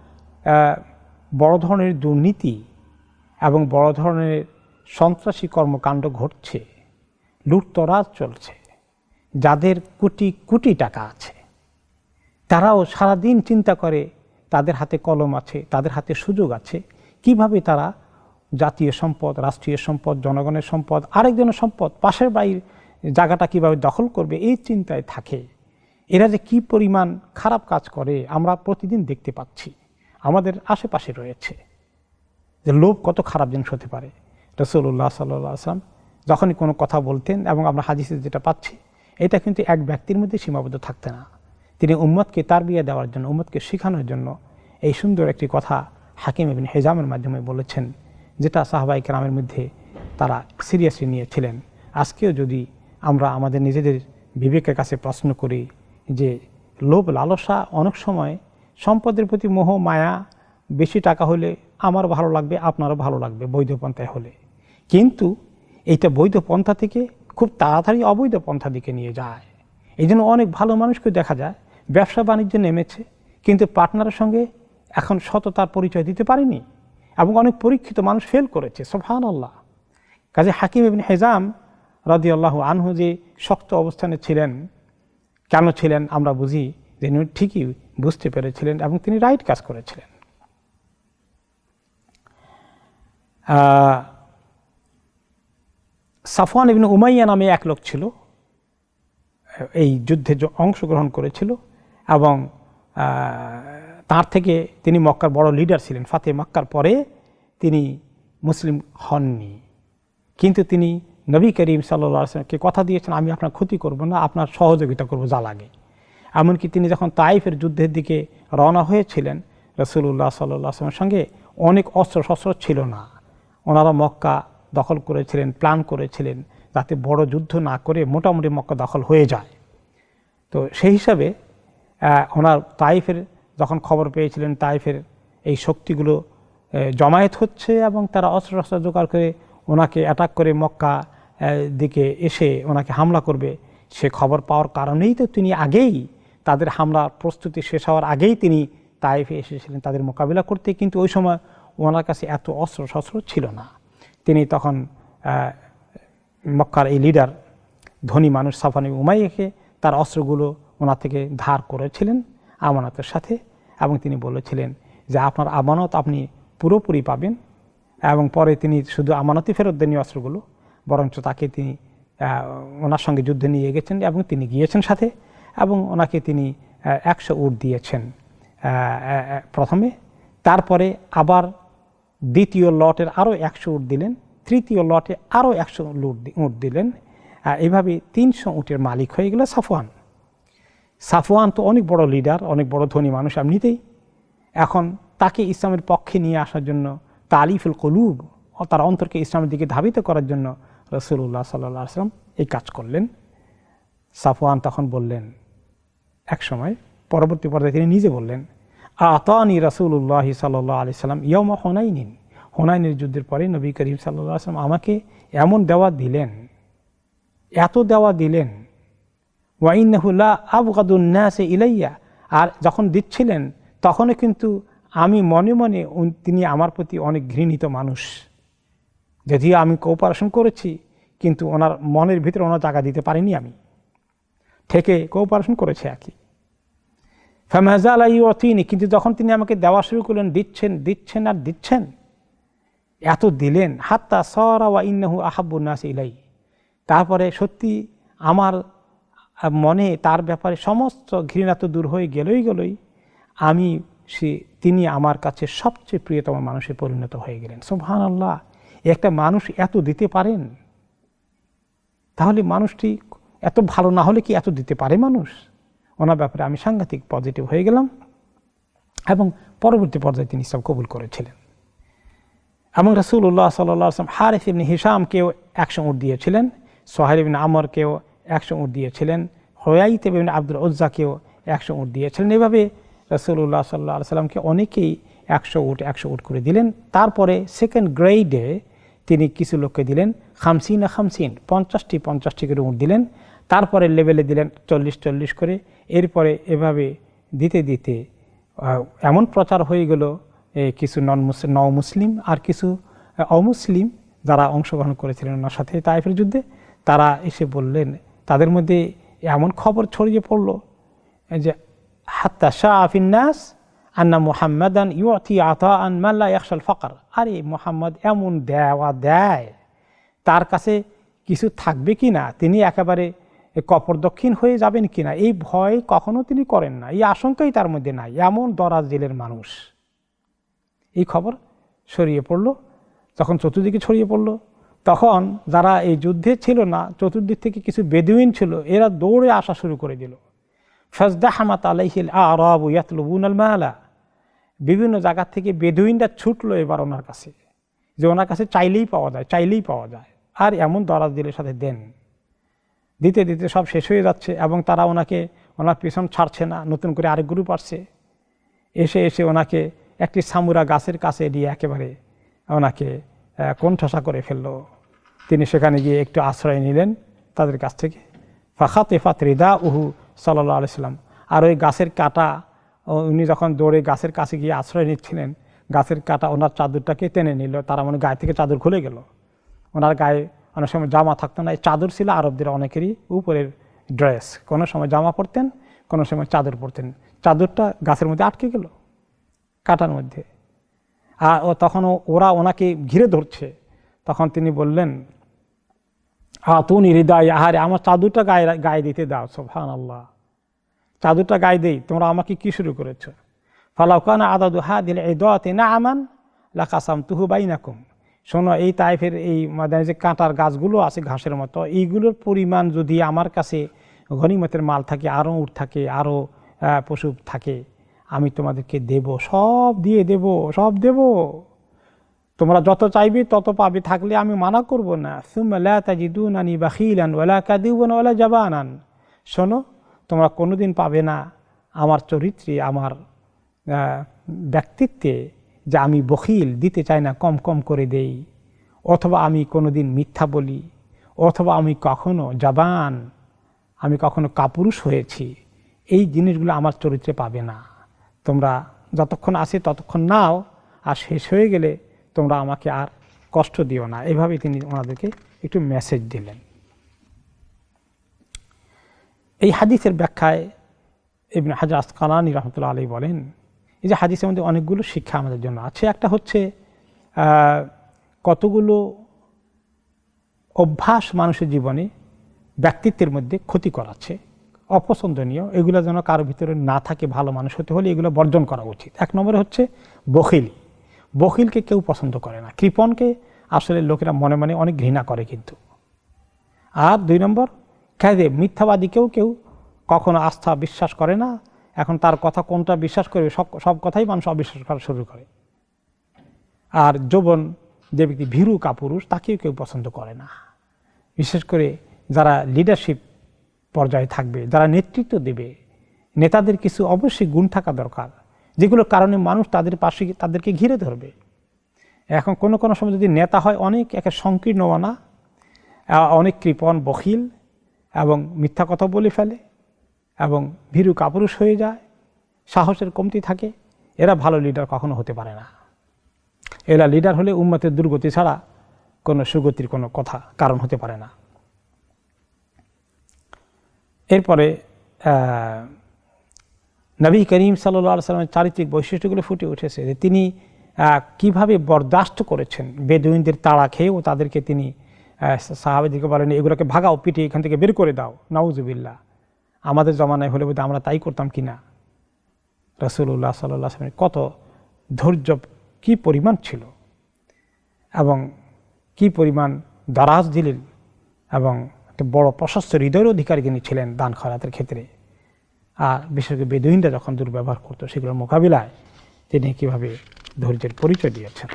বড় ধরনের দুর্নীতি এবং বড় ধরনের সন্ত্রাসী কর্মকাণ্ড ঘটছে, লুটতরাজ চলছে, যাদের কোটি কোটি টাকা আছে তারাও সারাদিন চিন্তা করে, তাদের হাতে কলম আছে, তাদের হাতে সুযোগ আছে, কিভাবে তারা জাতীয় সম্পদ, রাষ্ট্রীয় সম্পদ, জনগণের সম্পদ, আরেকজনের সম্পদ, পাশের বাড়ির জায়গাটা কিভাবে দখল করবে এই চিন্তায় থাকে। এরা যে কি পরিমাণ খারাপ কাজ করে আমরা প্রতিদিন দেখতে পাচ্ছি, আমাদের আশেপাশে রয়েছে। যে লোভ কত খারাপ জিনিস হতে পারে। রাসূলুল্লাহ সাল্লাল্লাহু আলাইহি ওয়াসাল্লাম যখনই কোনো কথা বলতেন, এবং আমরা হাদিসে যেটা পাচ্ছি এটা কিন্তু এক ব্যক্তির মধ্যে সীমাবদ্ধ থাকতে না, তিনি উম্মতকে তারবিয়া দেওয়ার জন্য, উম্মতকে শেখানোর জন্য এই সুন্দর একটি কথা হাকিম ইবনে হিজামের মাধ্যমে বলেছেন, যেটা সাহাবায়ে কেরামের মধ্যে তারা সিরিয়াসলি নিয়েছিলেন। আজকেও যদি আমরা আমাদের নিজেদের বিবেকের কাছে প্রশ্ন করি যে লোভ লালসা অনেক সময় সম্পদের প্রতি মোহ মায়া, বেশি টাকা হলে আমার ভালো লাগবে, আপনারও ভালো লাগবে বৈধ পন্থায় হলে, কিন্তু এইটা বৈধ পন্থা থেকে খুব তাড়াতাড়ি অবৈধ পন্থা দিকে নিয়ে যায়। এই জন্য অনেক ভালো মানুষকে দেখা যায় ব্যবসা বাণিজ্যে নেমেছে, কিন্তু পার্টনারের সঙ্গে এখন সততার পরিচয় দিতে পারেনি, এবং অনেক পরীক্ষিত মানুষ ফেল করেছে। সুবহানাল্লাহ। কাজে হাকিম ইবনে হিজাম রাদিয়াল্লাহু আনহু যে শক্ত অবস্থানে ছিলেন, কেন ছিলেন আমরা বুঝি যে তিনি ঠিকই বুঝতে পেরেছিলেন এবং তিনি রাইট কাজ করেছিলেন। সাফওয়ান ইবনে উমাইয়া নামে এক লোক ছিল, এই যুদ্ধে অংশগ্রহণ করেছিল এবং তার থেকে তিনি মক্কার বড় লিডার ছিলেন। ফাতে মক্কার পরে তিনি মুসলিম হননি, কিন্তু তিনি নবী করিম সাল্লাল্লাহু আলাইহি ওয়াসাল্লামকে কথা দিয়েছেন, আমি আপনার ক্ষতি করব না, আপনার সহযোগিতা করব যা লাগে। এমনকি তিনি যখন তাইফের যুদ্ধের দিকে রওনা হয়েছিলেন, রাসূলুল্লাহ সাল্লাল্লাহু আলাইহি ওয়াসাল্লামের সঙ্গে অনেক অস্ত্রশস্ত্র ছিল না। ওনারা মক্কা দখল করেছিলেন, প্ল্যান করেছিলেন যাতে বড় যুদ্ধ না করে মোটামুটি মক্কা দখল হয়ে যায়। তো সেই হিসাবে ওনার তাইফের যখন খবর পেয়েছিলেন তাইফের এই শক্তিগুলো জমায়েত হচ্ছে এবং তারা অস্ত্রশস্ত্র জোগাড় করে ওনাকে অ্যাটাক করে মক্কা দিকে এসে ওনাকে হামলা করবে, সে খবর পাওয়ার কারণেই তো তিনি আগেই তাদের হামলার প্রস্তুতি শেষ হওয়ার আগেই তিনি তাইফে এসেছিলেন তাদের মোকাবিলা করতে। কিন্তু ওই সময় ওনার কাছে এত অস্ত্রশস্ত্র ছিল না। তিনি তখন মক্কার এই লিডার ধনী মানুষ সাফওয়ান ইবনে উমাইয়াকে তার অস্ত্রগুলো ওনার থেকে ধার করেছিলেন আমানতের সাথে, এবং তিনি বলেছিলেন যে আপনার আমানত আপনি পুরোপুরি পাবেন। এবং পরে তিনি শুধু আমানতই ফেরত দেননি অস্ত্রগুলো, বরঞ্চ তাকে তিনি ওনার সঙ্গে যুদ্ধে নিয়ে গেছেন এবং তিনি গিয়েছেন সাথে, এবং ওনাকে তিনি 100 উট দিয়েছেন প্রথমে, তারপরে আবার দ্বিতীয় লটের আরও 100 উট দিলেন, তৃতীয় লটে আরও 100 উট দিলেন। এইভাবে 300 উটের মালিক হয়ে গেল সাফওয়ান। সাফওয়ান তো অনেক বড় লিডার, অনেক বড় ধনী মানুষ এমনিতেই। এখন তাকে ইসলামের পক্ষে নিয়ে আসার জন্য, তালিফুল কুলুব, তার অন্তরকে ইসলামের দিকে ধাবিত করার জন্য রাসূলুল্লাহ সাল্লাল্লাহু আলাইহি ওয়াসাল্লাম এই কাজ করলেন। সাফওয়ান তখন বললেন, এক সময় পরবর্তী পর্যায়ে তিনি নিজে বললেন, আতানি রাসূলুল্লাহ সাল্লাল্লাহু আলাইহি ওয়াসাল্লাম ইয়াউমা হুনাইনিন, হুনাইনের যুদ্ধের পরে নবী করিম সাল্লাল্লাহু আলাইহি ওয়াসাল্লাম আমাকে এমন দেওয়া দিলেন, এত দেওয়া দিলেন, ওয়া ইন্নাহু লা আবগাদুন নাসি ইলাইয়া, আর যখন দিচ্ছিলেন তখনও কিন্তু আমি মনে মনে তিনি আমার প্রতি অনেক ঘৃণিত মানুষ। যদিও আমি কোঅপারেশন করেছি, কিন্তু ওনার মনের ভিতরে ওনার জায়গা দিতে পারিনি, আমি থেকে কোঅপারেশন করেছে আর কি। ফামাযালা ইউতিনি, কিন্তু যখন তিনি আমাকে দেওয়া শুরু করলেন, দিচ্ছেন দিচ্ছেন আর দিচ্ছেন, এত দিলেন, হাত্তা সারা ওয়া ইন্নাহু আহাব্বুন নাসি ইলাই, তারপরে সত্যি আমার মনে তার ব্যাপারে সমস্ত ঘৃণা তো দূর হয়ে গেলই, আমি তিনি আমার কাছে সবচেয়ে প্রিয়তম মানুষে পরিণত হয়ে গেলেন। সুবহানাল্লাহ, একটা মানুষ এত দিতে পারেন, তাহলে মানুষটি এত ভালো না হলে কি এত দিতে পারে মানুষ? ওনার ব্যাপারে আমি সাংঘাতিক পজিটিভ হয়ে গেলাম, এবং পরবর্তী পর্যায়ে তিনি ইসলাম কবুল করেছিলেন। এবং রাসূলুল্লাহ সাল্লাল্লাহু আলাইহি ওয়াসাল্লাম হারিস ইবনে হিশামকেও 100 উট দিয়েছিলেন, সোহাইল ইবনে আমরকেও 100 উট দিয়েছিলেন, হুয়াইত ইবনে আব্দুল উজ্জাকেও 100 উট দিয়েছিলেন। এভাবে রাসূলুল্লাহ সাল্লাল্লাহু আলাইহি ওয়াসাল্লামকে অনেকেই 100 উট করে দিলেন। তারপরে সেকেন্ড গ্রেডে তিনি কিছু লোককে দিলেন 50 করে উট দিলেন। তারপরে লেভেলে দিলেন 40 করে। এরপরে এভাবে দিতে দিতে এমন প্রচার হয়ে গেল, কিছু নও মুসলিম আর কিছু অমুসলিম যারা অংশগ্রহণ করেছিলেন ওনার সাথে তাইফের যুদ্ধে, তারা এসে বললেন, তাদের মধ্যে এমন খবর ছড়িয়ে পড়ল যে হাত্তা শাআফিন নাস আন্না মুহাম্মাদান ইউতি আতাআন মান লা ইয়াখশাল ফাকর, আরে মুহাম্মদ এমন দেওয়া দেয়, তার কাছে কিছু থাকবে কি না, তিনি একেবারে কপর দক্ষিণ হয়ে যাবেন কিনা, এই ভয় কখনো তিনি করেন না, এই আশঙ্কাই তার মধ্যে নাই, এমন দরাজ দিলের মানুষ। এই খবর ছড়িয়ে পড়ল। যখন চতুর্দিকে ছড়িয়ে পড়ল, তখন যারা এই যুদ্ধে ছিল না, চতুর্দিক থেকে কিছু বেদুইন ছিল, এরা দৌড়ে আসা শুরু করে দিল। ফাজদাহামাত আলাইহিল আরাবু ইয়াতলুবুনাল মালা, বিভিন্ন জায়গা থেকে বেদুইনরা ছুটলো এবার ওনার কাছে, যে ওনার কাছে চাইলেই পাওয়া যায়, আর এমন দরাজ দিলের সাথে দেন। দিতে দিতে সব শেষ হয়ে যাচ্ছে, এবং তারা ওনার পিছন ছাড়ছে না, নতুন করে আরেক গ্রুপ আসছে, এসে ওনাকে একটি সামুরা গাছের কাছে দিয়ে একেবারে ওনাকে কোণঠাসা করে ফেললো। তিনি সেখানে গিয়ে একটু আশ্রয় নিলেন তাদের কাছ থেকে। ফাখাতিফাত রিদাউহু সাল্লাল্লাহু আলাইহি ওয়াসাল্লাম, আর ওই গাছের কাঁটা, উনি যখন দৌড়ে গাছের কাছে গিয়ে আশ্রয় নিচ্ছিলেন, গাছের কাঁটা ওনার চাদরটাকে টেনে নিল, তারা মানে গায়ে থেকে চাদর খুলে গেল। ওনার গায়ে অনেক সময় জামা থাকতো না, এই চাদর ছিল আরবদের অনেকেরই উপরের ড্রেস, কোনো সময় জামা পরতেন, কোনো সময় চাদর পরতেন, চাদরটা গাছের মধ্যে আটকে গেল কাঁটার মধ্যে। আর তখন ওরা ওনাকে ঘিরে ধরছে, তখন তিনি বললেন, আতুনি হৃদয়, আহারে আমার চাদরটা গায়ে দিতে দাও। সুবহানাল্লাহ, চাদরটা গায়ে দেই, তোমরা আমাকে কি শুরু করেছো। ফালাউ কানা আদাদু হাদিল ইদাতি নাআমান লাকাসামতুহু বাইনাকুম। শোনো, এই তাইফের এই ময়দানে যে কাঁটার গাছগুলো আছে ঘাসের মতো, এইগুলোর পরিমাণ যদি আমার কাছে গনিমতের মাল থাকে, আরও উট থাকে, আরও পশু থাকে, আমি তোমাদেরকে দেব, সব দিয়ে দেব, সব দেব। তোমরা যত চাইবে তত পাবে, থাকলে আমি মানা করব না। সুম্মা লা তাজিদুনানি বাখিলান ওয়ালা কাযিবান ওয়ালা জাবানান। শোনো, তোমরা কোনোদিন পাবে না আমার চরিত্রে, আমার ব্যক্তিত্বে যে আমি বখিল, দিতে চাই না, কম কম করে দেই, অথবা আমি কোনোদিন মিথ্যা বলি, অথবা আমি কখনো জাবান, আমি কখনো কাপুরুষ হয়েছি। এই জিনিসগুলো আমার চরিত্রে পাবে না। তোমরা যতক্ষণ আসে ততক্ষণ নাও, আর শেষ হয়ে গেলে তোমরা আমাকে আর কষ্ট দিও না। এভাবে তিনি ওনাদেরকে একটু মেসেজ দিলেন। এই হাদিসের ব্যাখ্যায় ইবনে হাজার আসকালানী রাহমাতুল্লাহ আলাইহি বলেন, এই যে হাদিসের মধ্যে অনেকগুলো শিক্ষা আমাদের জন্য আছে। একটা হচ্ছে কতগুলো অভ্যাস মানুষের জীবনে ব্যক্তিত্বের মধ্যে ক্ষতি করাচ্ছে, অপছন্দনীয়, এগুলো যেন কারোর ভিতরে না থাকে। ভালো মানুষ হতে হলে এগুলো বর্জন করা উচিত। এক নম্বরে হচ্ছে বখিলি। বখিলকে কেউ পছন্দ করে না, কৃপণকে আসলে লোকেরা মনে মনে অনেক ঘৃণা করে কিন্তু। আর দুই নম্বর কাযিব, মিথ্যাবাদীকেও কেউ কখনো আস্থা বিশ্বাস করে না। এখন তার কথা কোনটা বিশ্বাস করবে, সব কথাই মানুষ অবিশ্বাস করা শুরু করে। আর যৌবন, যে ব্যক্তি ভীরু কাপুরুষ, তাকেও কেউ পছন্দ করে না। বিশেষ করে যারা লিডারশিপ পর্যায়ে থাকবে, যারা নেতৃত্ব দেবে, নেতাদের কিছু অবশ্যই গুণ থাকা দরকার, যেগুলোর কারণে মানুষ তাদের পাশে তাদেরকে ঘিরে ধরবে। এখন কোনো কোনো সময় যদি নেতা হয় অনেক একে সংকীর্ণমানা, অনেক কৃপণ, বখিল এবং মিথ্যা কথা বলে ফেলে এবং ভীরু কাপুরুষ হয়ে যায়, সাহসের কমতি থাকে, এরা ভালো লিডার কখনো হতে পারে না। এরা লিডার হলে উম্মতের দুর্গতি ছাড়া কোনো সুগতির কোনো কথা কারণ হতে পারে না। এরপরে নবী করিম সাল্লাল্লাহু আলাইহি ওয়াসাল্লামের চারিত্রিক বৈশিষ্ট্যগুলো ফুটে উঠেছে, যে তিনি কিভাবে বরদাস্ত করেছেন বেদুইনদের তাড়া খেয়েও তাদেরকে তিনি সাহাবাদেরকে বলেন, এগুলোকে ভাগাও, পিঠে এখান থেকে বের করে দাও। নাউজুবিল্লাহ, আমাদের জমানায় হলে বোধহয় আমরা তাই করতাম কিনা। রাসূলুল্লাহ সাল্লাল্লাহু আলাইহি ওয়াসাল্লামের কত ধৈর্য, কি পরিমাণ ছিল, এবং কি পরিমাণ দারাজ দিলেন, এবং একটা বড় প্রশস্ত হৃদয়ের অধিকারী তিনি ছিলেন দান খয়রাতের ক্ষেত্রে। আর বিশেষ করে বেদুইনরা যখন দুর্ব্যবহার করতো, সেগুলোর মোকাবিলায় তিনি কীভাবে ধৈর্যের পরিচয় দিয়েছেন।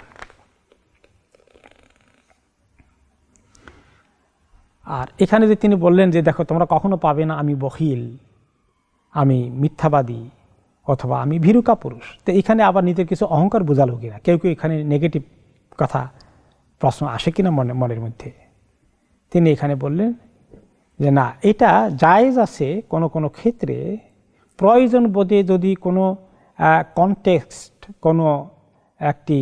আর এখানে যে তিনি বললেন যে দেখো, তোমরা কখনো পাবে না আমি বখিল, আমি মিথ্যাবাদী, অথবা আমি ভীরু কাপুরুষ। তো এখানে আবার নিজের কিছু অহংকার বোঝালো কিনা, কেউ কেউ এখানে নেগেটিভ কথা প্রশ্ন আসে কিনা মনের মধ্যে। তিনি এখানে বললেন যে না, এটা জায়েজ আছে কোনো কোনো ক্ষেত্রে, প্রয়োজন বোধে যদি কোনো কনটেক্সট, কোনো একটি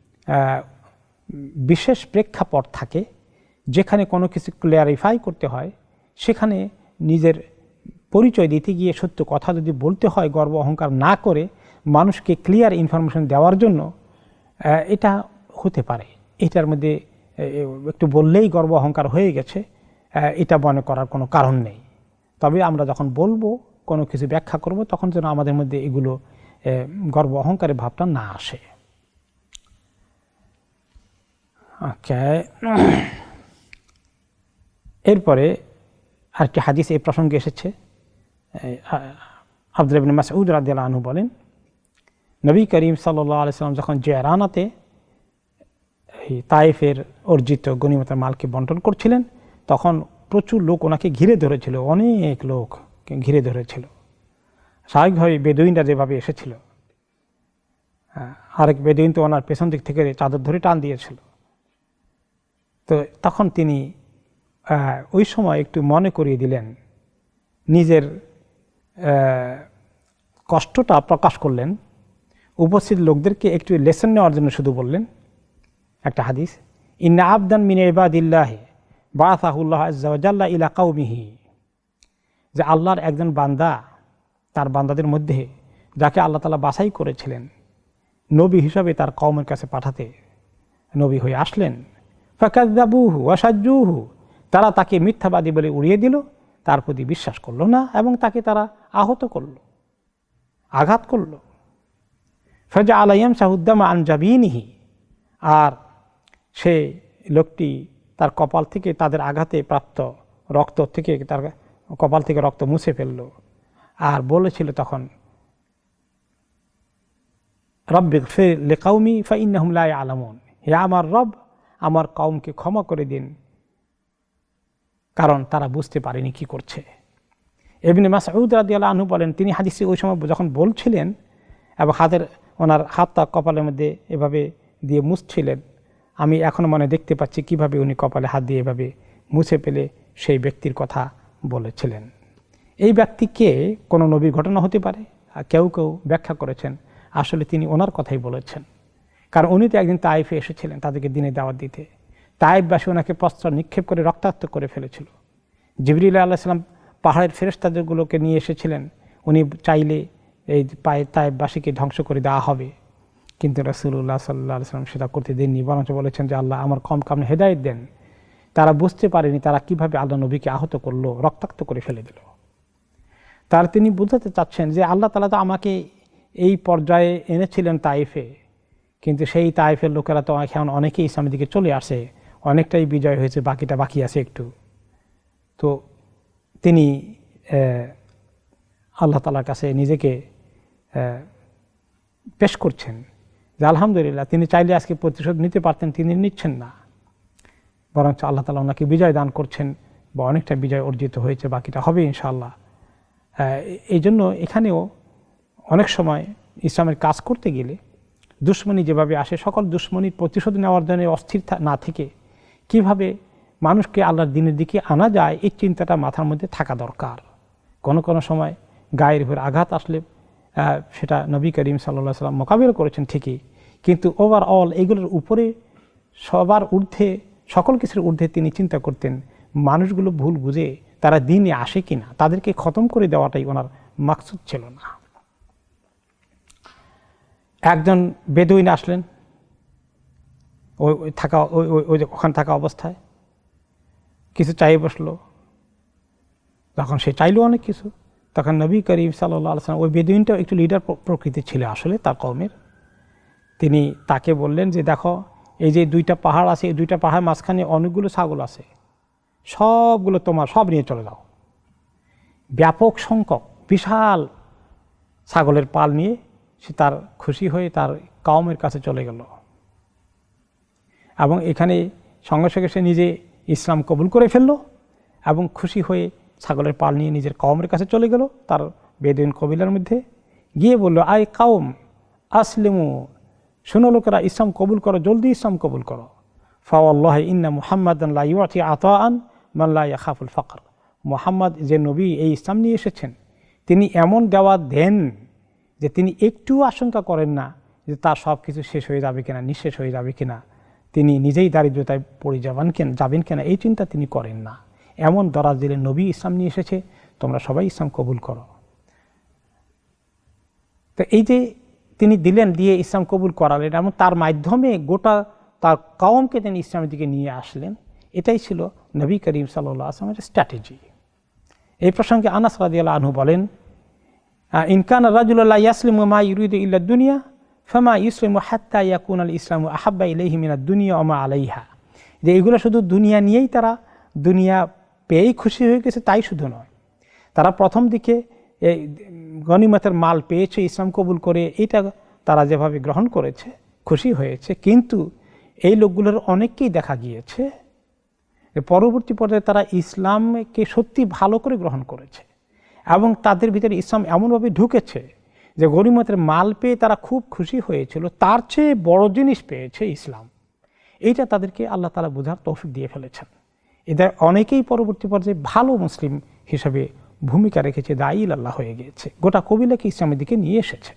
বিশেষ প্রেক্ষাপট থাকে যেখানে কোনো কিছু ক্লিয়ারিফাই করতে হয়, সেখানে নিজের পরিচয় দিতে গিয়ে সত্য কথা যদি বলতে হয়, গর্ব অহংকার না করে মানুষকে ক্লিয়ার ইনফরমেশন দেওয়ার জন্য, এটা হতে পারে। এটার মধ্যে একটু বললেই গর্ব অহংকার হয়ে গেছে, এটা মনে করার কোনো কারণ নেই। তবে আমরা যখন বলবো, কোনো কিছু ব্যাখ্যা করব, তখন যেন আমাদের মধ্যে এগুলো গর্ব অহংকারের ভাবটা না আসে। ওকে, এরপরে আরেকটি হাদিস এই প্রসঙ্গে এসেছে। আব্দুল্লাহ ইবনে মাসউদ রাদিয়াল্লাহু আনহু বলেন, নবী করিম সাল্লাল্লাহু আলাইহি ওয়াসাল্লাম যখন জিরানাতে এই তায়েফের অর্জিত গনিমতের মালকে বন্টন করছিলেন, তখন প্রচুর লোক ওনাকে ঘিরে ধরেছিল, অনেক লোক ঘিরে ধরেছিল। স্বাভাবিকভাবে বেদুইনরা যেভাবে এসেছিল, আরেক বেদুইন তো ওনার পেছন দিক থেকে চাদর ধরে টান দিয়েছিল। তো তখন তিনি ওই সময় একটু মনে করিয়ে দিলেন, নিজের কষ্টটা প্রকাশ করলেন, উপস্থিত লোকদেরকে একটু লেসন নেওয়ার জন্য শুধু বললেন একটা হাদিস, ইন্না আবদান মিন ইবাদিল্লাহি বাআসাহুল্লাহু আযজা ওয়া জাল্লা ইলা কওমিহি, যে আল্লাহর একজন বান্দা তার বান্দাদের মধ্যে যাকে আল্লাহ তাআলা বাছাই করেছিলেন নবী হিসাবে তার কওমের কাছে পাঠাতে, নবী হয়ে আসলেন। ফাকাযযাবুহু ওয়া সাজ্জুহু, তারা তাকে মিথ্যাবাদী বলে উড়িয়ে দিল, তার প্রতি বিশ্বাস করলো না এবং তাকে তারা আহত করল, আঘাত করল। ফাজা আলাইয়াম শাহুদ্দামা আনজাবিনিহি, আর সে লোকটি তার কপাল থেকে তাদের আঘাতে প্রাপ্ত রক্ত থেকে তার কপাল থেকে রক্ত মুছে ফেলল আর বলেছিল তখন, রব্বিগফির লিকাউমি ফাইন্নাহুম লা ইয়ালামুন, হে আমার রব, আমার কওমকে ক্ষমা করে দিন, কারণ তারা বুঝতে পারেনি কি করছে। ইবনে মাসউদ রাদিয়াল্লাহু আনহু বলেন, তিনি হাদিসে ওই সময় যখন বলছিলেন এবং ওনার হাতটা কপালের মধ্যে এভাবে দিয়ে মুছছিলেন, আমি এখনো মনে দেখতে পাচ্ছি কিভাবে উনি কপালে হাত দিয়ে এভাবে মুছে ফেলে সেই ব্যক্তির কথা বলেছিলেন। এই ব্যক্তিকে কোনো নবীর ঘটনা হতে পারে, আর কেউ কেউ ব্যাখ্যা করেছেন আসলে তিনি ওনার কথাই বলেছেন, কারণ উনি তো একদিন তাইফে এসেছিলেন তাদেরকে দিনে দাওয়াত দিতে। তাইফবাসী ওনাকে প্রস্ত্র নিক্ষেপ করে রক্তাক্ত করে ফেলেছিল। জিবরিল আলাইহিস সালাম পাহাড়ের ফেরেশতাগুলোকে নিয়ে এসেছিলেন, উনি চাইলে এই তাইফবাসীকে ধ্বংস করে দেওয়া হবে, কিন্তু রাসূলুল্লাহ সাল্লাল্লাহু আলাইহি ওয়াসাল্লাম সেটা করতে দেননি, বরঞ্চ বলেছেন যে আল্লাহ আমার কওমকে আপনি হেদায়েত দেন। তারা বুঝতে পারেনি তারা কিভাবে আল্লাহ নবীকে আহত করলো, রক্তাক্ত করে ফেলে দিল। তার তিনি বুঝাতে চাচ্ছেন যে আল্লাহ তাআলা তো আমাকে এই পর্যায়ে এনেছিলেন তাইফে, কিন্তু সেই তাইফের লোকেরা তো এখন অনেকেই ইসলামের দিকে চলে আসে, অনেকটাই বিজয় হয়েছে, বাকিটা বাকি আছে একটু। তো তিনি আল্লাহ তাআলার কাছে নিজেকে পেশ করছেন যে আলহামদুলিল্লাহ, তিনি চাইলে আজকে প্রতিশোধ নিতে পারতেন, তিনি নিচ্ছেন না, বরঞ্চ আল্লাহ তাআলা ওনাকে বিজয় দান করছেন বা অনেকটা বিজয় অর্জিত হয়েছে, বাকিটা হবে ইনশাআল্লাহ। এই জন্য এখানেও অনেক সময় ইসলামের কাজ করতে গেলে দুশ্মনী যেভাবে আসে, সকল দুশ্মনীর প্রতিশোধ নেওয়ার জন্য অস্থির না থেকে কিভাবে মানুষকে আল্লাহর দ্বীনের দিকে আনা যায়, এই চিন্তাটা মাথার মধ্যে থাকা দরকার। কোনো কোনো সময় গায়ের উপর আঘাত আসলে সেটা নবী করিম সাল্লাল্লাহু আলাইহি ওয়াসাল্লাম মোকাবিলা করেছেন ঠিকই, কিন্তু ওভারঅল এগুলোর উপরে সবার ঊর্ধ্বে, সকল কিছুর ঊর্ধ্বে তিনি চিন্তা করতেন মানুষগুলো ভুল বুঝে তারা দ্বীনে আসে কিনা, তাদেরকে খতম করে দেওয়াটাই ওনার মাকসুদ ছিল না। একজন বেদুইন আসলেন ওখানে থাকা অবস্থায়, কিছু চাই বসলো, তখন সে চাইলো অনেক কিছু, তখন নবী করিম সাল্লাল্লাহু আলাইহি ওয়াসাল্লাম, ওই বেদুইনটাও একটু লিডার প্রকৃতি ছিল আসলে তার কওমের, তিনি তাকে বললেন যে দেখো এই যে দুইটা পাহাড় আছে, এই দুইটা পাহাড় মাঝখানে অনেকগুলো ছাগল আছে, সবগুলো তোমার, সব নিয়ে চলে যাও। ব্যাপক সংখ্যক বিশাল ছাগলের পাল নিয়ে সে তার খুশি হয়ে তার কওমের কাছে চলে গেল এবং এখানে সঙ্গে সঙ্গে সে নিজে ইসলাম কবুল করে ফেলল এবং খুশি হয়ে ছাগলের পাল নিয়ে নিজের কওমের কাছে চলে গেল, তার বেদুইন কবিলার মধ্যে গিয়ে বলল, আয় কওম আসলিমু, শোনো লোকেরা, ইসলাম কবুল করো, জলদি ইসলাম কবুল করো। ফাওয়াল্লাহি ইন্না মুহাম্মাদান লা ইউতি আতাআন মান লা ইয়াখাফুল ফাকর, মুহাম্মদ যে নবী এই ইসলাম নিয়ে এসেছেন, তিনি এমন দেওয়া দেন যে তিনি একটু আশঙ্কা করেন না যে তার সব কিছু শেষ হয়ে যাবে কিনা, নিঃশেষ হয়ে যাবে কিনা, তিনি নিজেই দারিদ্রতায় পড়ে যাবেন কিনা, এই চিন্তা তিনি করেন না। এমন দরাজ দিলেন, নবী ইসলাম নিয়ে এসেছে, তোমরা সবাই ইসলাম কবুল করো। তো এই যে তিনি দিলেন, দিয়ে ইসলাম কবুল করালেন এবং তার মাধ্যমে গোটা তার কওমকে তিনি ইসলামের দিকে নিয়ে আসলেন, এটাই ছিল নবী করিম সাল্লাল্লাহু আলাইহি ওয়াসাল্লামের স্ট্র্যাটেজি। এই প্রসঙ্গে আনাস রাদিয়াল্লাহু আনহু বলেন, ইন কানা রাজুলুন লা ইয়াসলিমু মা ইউরিদু ইল্লা দুনিয়া ফামা ইসলিমু হাত্তা ইয়াকুনাল ইসলামু আহাব্বা ইলাইহি মিনাদ দুনিয়া ওয়া মা আলাইহা, যে এগুলো শুধু দুনিয়া নিয়েই, তারা দুনিয়া পেয়েই খুশি হয়ে গেছে তাই শুধু নয়, তারা প্রথম দিকে এই গনিমতের মাল পেয়েছে ইসলাম কবুল করে, এইটা তারা যেভাবে গ্রহণ করেছে খুশি হয়েছে, কিন্তু এই লোকগুলোর অনেককেই দেখা গিয়েছে পরবর্তী পর্যায়ে তারা ইসলামকে সত্যি ভালো করে গ্রহণ করেছে এবং তাদের ভিতরে ইসলাম এমনভাবে ঢুকেছে যে গনিমতের মাল পেয়ে তারা খুব খুশি হয়েছিল, তার চেয়ে বড় জিনিস পেয়েছে ইসলাম। এইটা তাদেরকে আল্লাহ তাআলা বোঝার তৌফিক দিয়ে ফেলেছেন। এদের অনেকেই পরবর্তী পর্যায়ে ভালো মুসলিম হিসাবে ভূমিকা রেখেছে, দায়ী আল্লাহ হয়ে গিয়েছে, গোটা কবিলাকে ইসলামের দিকে নিয়ে এসেছে।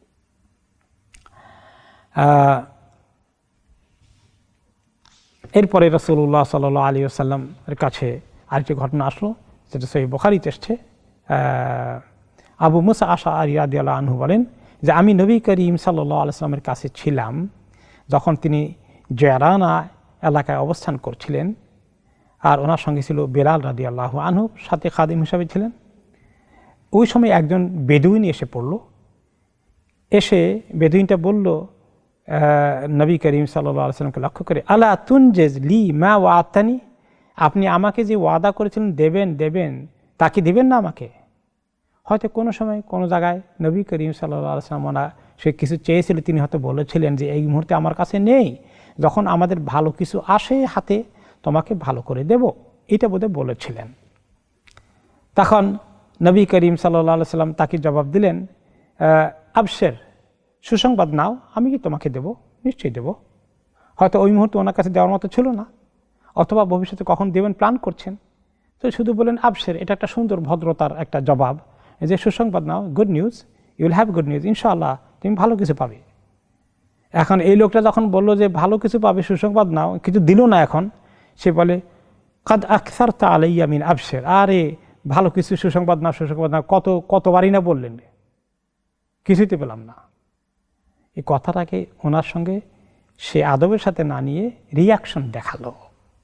এরপরে রাসূলুল্লাহ সাল্লাল্লাহু আলাইহি ওয়াসাল্লামের কাছে আরেকটি ঘটনা আসলো, যেটা সহিহ বুখারীতে এসেছে। আবু মুসা আশআরী রাদিয়াল্লাহু আনহু বলেন যে আমি নবী করিম সাল্লাল্লাহু আলাইহি ওয়াসাল্লামের কাছে ছিলাম যখন তিনি জিরানা এলাকায় অবস্থান করছিলেন, আর ওনার সঙ্গে ছিল বেলাল রাদিয়াল্লাহু আনহু, সাথে খাদিম হিসাবে ছিলেন। ওই সময় একজন বেদুইন এসে পড়ল। এসে বেদুইনটা বলল নবী করিম সাল্লাল্লাহু আলাইহি ওয়াসাল্লামকে লক্ষ্য করে, আলা তুনজিজ লি মা ওয়াতানি, আপনি আমাকে যে ওয়াদা করেছিলেন দেবেন তা কি দেবেন না আমাকে? হয়তো কোনো সময় কোনো জায়গায় নবী করিম সাল্লাল্লাহু আলাইহি ওয়াসাল্লাম সে কিছু চেয়েছিল, তিনি হয়তো বলেছিলেন যে এই মুহূর্তে আমার কাছে নেই, যখন আমাদের ভালো কিছু আসে হাতে তোমাকে ভালো করে দেব, এটা বোধহয় বলেছিলেন। তখন নবী করিম সাল্লাল্লাহু আলাইহি ওয়াসাল্লাম তাকে জবাব দিলেন, আবশের, সুসংবাদ নাও, আমি কি তোমাকে দেব? নিশ্চয়ই দেব। হয়তো ওই মুহূর্তে ওনার কাছে দেওয়ার মতো ছিল না, অথবা ভবিষ্যতে কখন দেবেন প্ল্যান করছেন। তো শুধু বলেন আবশের, এটা একটা সুন্দর ভদ্রতার একটা জবাব, যে সুসংবাদ নাও, good news, you will have good news, ইনশাআল্লাহ তুমি ভালো কিছু পাবে। এখন এই লোকটা যখন বললো যে ভালো কিছু পাবে, সুসংবাদ নাও, কিছু দিল না, এখন সে বলে কাদ আকসারতা আলাইয়া মিন আবশের, আরে ভালো কিছু সুসংবাদ নাও, সুসংবাদ নাও, কতবারই না বললেন, কিছুতে পেলাম না। এই কথাটাকে ওনার সঙ্গে সে আদবের সাথে না নিয়ে রিয়াকশন দেখালো।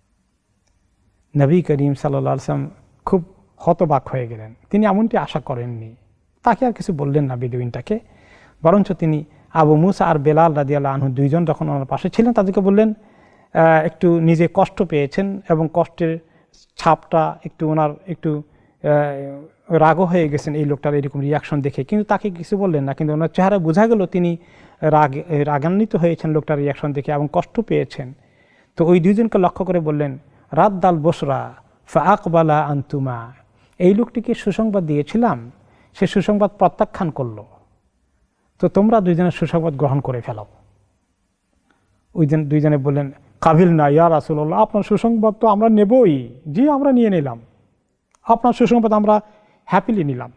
নবী করিম সাল্লাল্লাহু আলাইহি ওয়াসাল্লাম খুব হতবাক হয়ে গেলেন। তিনি এমনটি আশা করেননি। তাকে আর কিছু বললেন না বেদুইনটাকে, বরঞ্চ তিনি আবু মুসা আর বেলাল রাদিয়াল্লাহু আনহু দুইজন যখন ওনার পাশে ছিলেন তাদেরকে বললেন, একটু নিজে কষ্ট পেয়েছেন এবং কষ্টের ছাপটা একটু ওনার একটু রাগও হয়ে গেছেন এই লোকটার এরকম রিয়াকশন দেখে, কিন্তু তাকে কিছু বললেন না। কিন্তু ওনার চেহারা বোঝা গেল তিনি রাগান্বিত হয়েছেন লোকটার রিয়াকশন দেখে এবং কষ্ট পেয়েছেন। তো ওই দুইজনকে লক্ষ্য করে বললেন, রাদ্দাল বসরা ফা আকবালা আনতুমা, এই লোকটিকে সুসংবাদ দিয়েছিলাম, সে সুসংবাদ প্রত্যাখ্যান করলো, তো তোমরা দুইজনের সুসংবাদ গ্রহণ করে ফেলাও। ওই দুইজনে বললেন, কাবিল না ইয়া রাসূলুল্লাহ, আপনার সুসংবাদ তো আমরা নেবই, জি আমরা নিয়ে নিলাম, আপনার সুসংবাদ আমরা হ্যাপিলি নিলাম।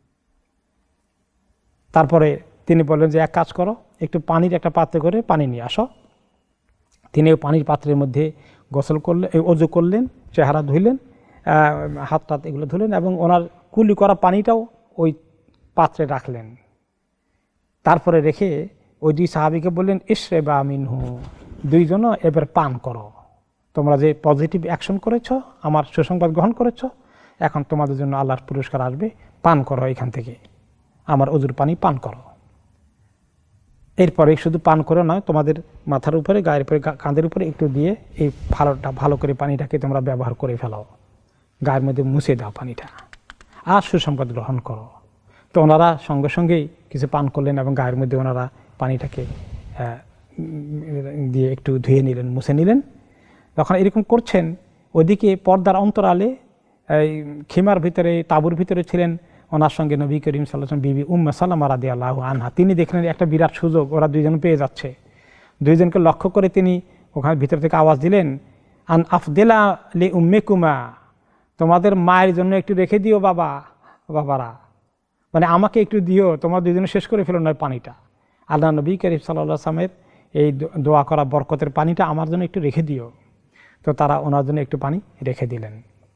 তারপরে তিনি বললেন যে এক কাজ করো, একটু পানির একটা পাত্রে করে পানি নিয়ে আসো। তিনি ওই পানির পাত্রের মধ্যে গোসল করলেন, ওযু করলেন, চেহারা ধুইলেন, হাত টাত এগুলো ধুলেন এবং ওনার কুলি করা পানিটাও ওই পাত্রে রাখলেন। তারপরে রেখে ওই দুই সাহাবীকে বললেন, ইশরাবা মিনহু, দুইজনও এবার পান করো, তোমরা যে পজিটিভ অ্যাকশন করেছো, আমার সুসংবাদ গ্রহণ করেছো, এখন তোমাদের জন্য আল্লাহর পুরস্কার আসবে, পান করো এখান থেকে, আমার ওযুর পানি পান করো। এরপরে শুধু পান করে নয়, তোমাদের মাথার উপরে, গায়ের উপরে, কাঁধের উপরে একটু দিয়ে এই ভালো করে পানিটাকে তোমরা ব্যবহার করে ফেলাও, গায়ের মধ্যে মুছে দাও পানিটা, আর সুসংবাদ গ্রহণ করো। তো ওনারা সঙ্গে সঙ্গেই কিছু পান করলেন এবং গায়ের মধ্যে ওনারা পানিটাকে দিয়ে একটু ধুয়ে নিলেন, মুছে নিলেন। যখন এরকম করছেন, ওদিকে পর্দার অন্তরালে এই খিমার ভিতরে, তাঁবুর ভিতরে ছিলেন ওনার সঙ্গে নবী করিম সাল্লাল্লাহু আলাইহি ওয়াসাল্লাম বিবি উম্মে সালামা রাদিয়াল্লাহু আনহা। তিনি দেখলেন একটা বিরাট সুযোগ ওরা দুইজন পেয়ে যাচ্ছে। দুইজনকে লক্ষ্য করে তিনি ওখানে ভিতর থেকে আওয়াজ দিলেন, আন আফদিলা লি উম্মিকুমা, তোমাদের মায়ের জন্য একটু রেখে দিও বাবারা, মানে আমাকে একটু দিও, তোমরা দুইজনে শেষ করে ফেলো নয় পানিটা। আল্লাহ নবী করিম সাল্লাল্লাহু আলাইহি ওয়াসাল্লামের এই দোয়া করা বরকতের পানিটা আমার জন্য একটু রেখে দিও। তো তারা ওনার জন্য একটু পানি রেখে দিলেন।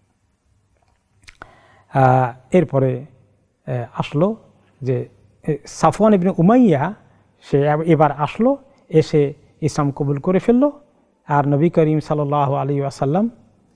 এরপরে আসলো যে সাফওয়ান ইবনে উমাইয়া, সে এবার আসলো, এসে ইসলাম কবুল করে ফেললো। আর নবী করিম সাল্লাল্লাহু আলাইহি ওয়াসাল্লাম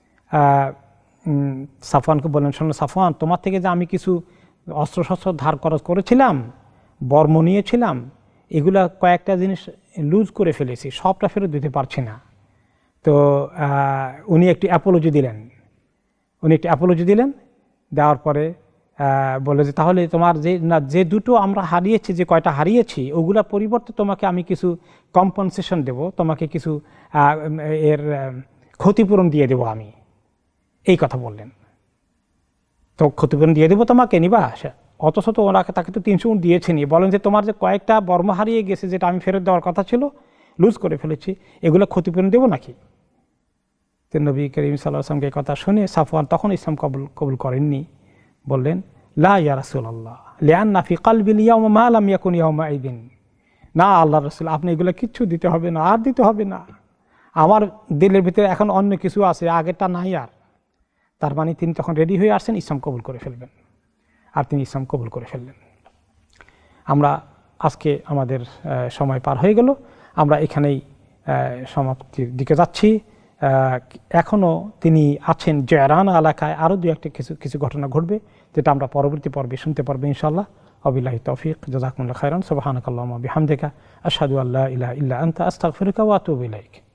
সাফওয়ানকে বললেন, শোনো সাফওয়ান, তোমার থেকে যে আমি কিছু অস্ত্রশস্ত্র ধার খরচ করেছিলাম, বর্ম নিয়েছিলাম, এগুলা কয়েকটা জিনিস লুজ করে ফেলেছি, সবটা ফেরত দিতে পারছি না। তো উনি একটি অ্যাপোলজি দিলেন, দেওয়ার পরে বলে যে তাহলে তোমার যে দুটো আমরা হারিয়েছি, যে কয়টা হারিয়েছি, ওগুলা পরিবর্তে তোমাকে আমি কিছু কম্পনসেশন দেব, তোমাকে কিছু এর ক্ষতিপূরণ দিয়ে দেব আমি, এই কথা বললেন। তো ক্ষতিপূরণ দিয়ে দেবো তোমাকে, নিবা? অথচ তো ওনাকে তাকে তো 300 উট দিয়েছে নি, বলেন যে তোমার যে কয়েকটা বর্ম হারিয়ে গেছে, যেটা আমি ফেরত দেওয়ার কথা ছিল, লুজ করে ফেলেছি, এগুলো ক্ষতিপূরণ দেবো নাকি? তো নবী করিম সাল্লাল্লাহু আলাইহি ওয়াসাল্লাম এই কথা শুনে সাফওয়ান তখন ইসলাম কবুল করেননি। বললেন, লা ইয়া রাসূলুল্লাহ লিআন্না ফি কলবিল ইয়াওমা মা লাম ইয়াকুন ইয়াওমা ইদিন, না আল্লাহর রাসূল, আপনি এগুলো কিচ্ছু দিতে হবে না, আর দিতে হবে না, আমার দিলের ভিতরে এখন অন্য কিছু আছে, আগেরটা নাই আর। তার মানে তিনি তখন রেডি হয়ে আসছেন ইসলাম কবুল করে ফেলবেন, আর তিনি ইসলাম কবুল করে ফেললেন। আমরা আজকে আমাদের সময় পার হয়ে গেল, আমরা এখানেই সমাপ্তির দিকে যাচ্ছি। এখনও তিনি আছেন জয়রানা এলাকায়। আরও দু একটা কিছু ঘটনা ঘটবে, যেটা আমরা পরবর্তী পর্বে শুনতে পারবো ইনশাআল্লাহ। ওয়াবিল্লাহি তৌফিক, জাযাকুমুল্লাহু খাইরান, সুবহানাকাল্লাহুম্মা বিহামদিকা, আশহাদু আল্লা ইলাহা ইল্লা আনতা, আস্তাগফিরুকা ওয়া আতুবু ইলাইক।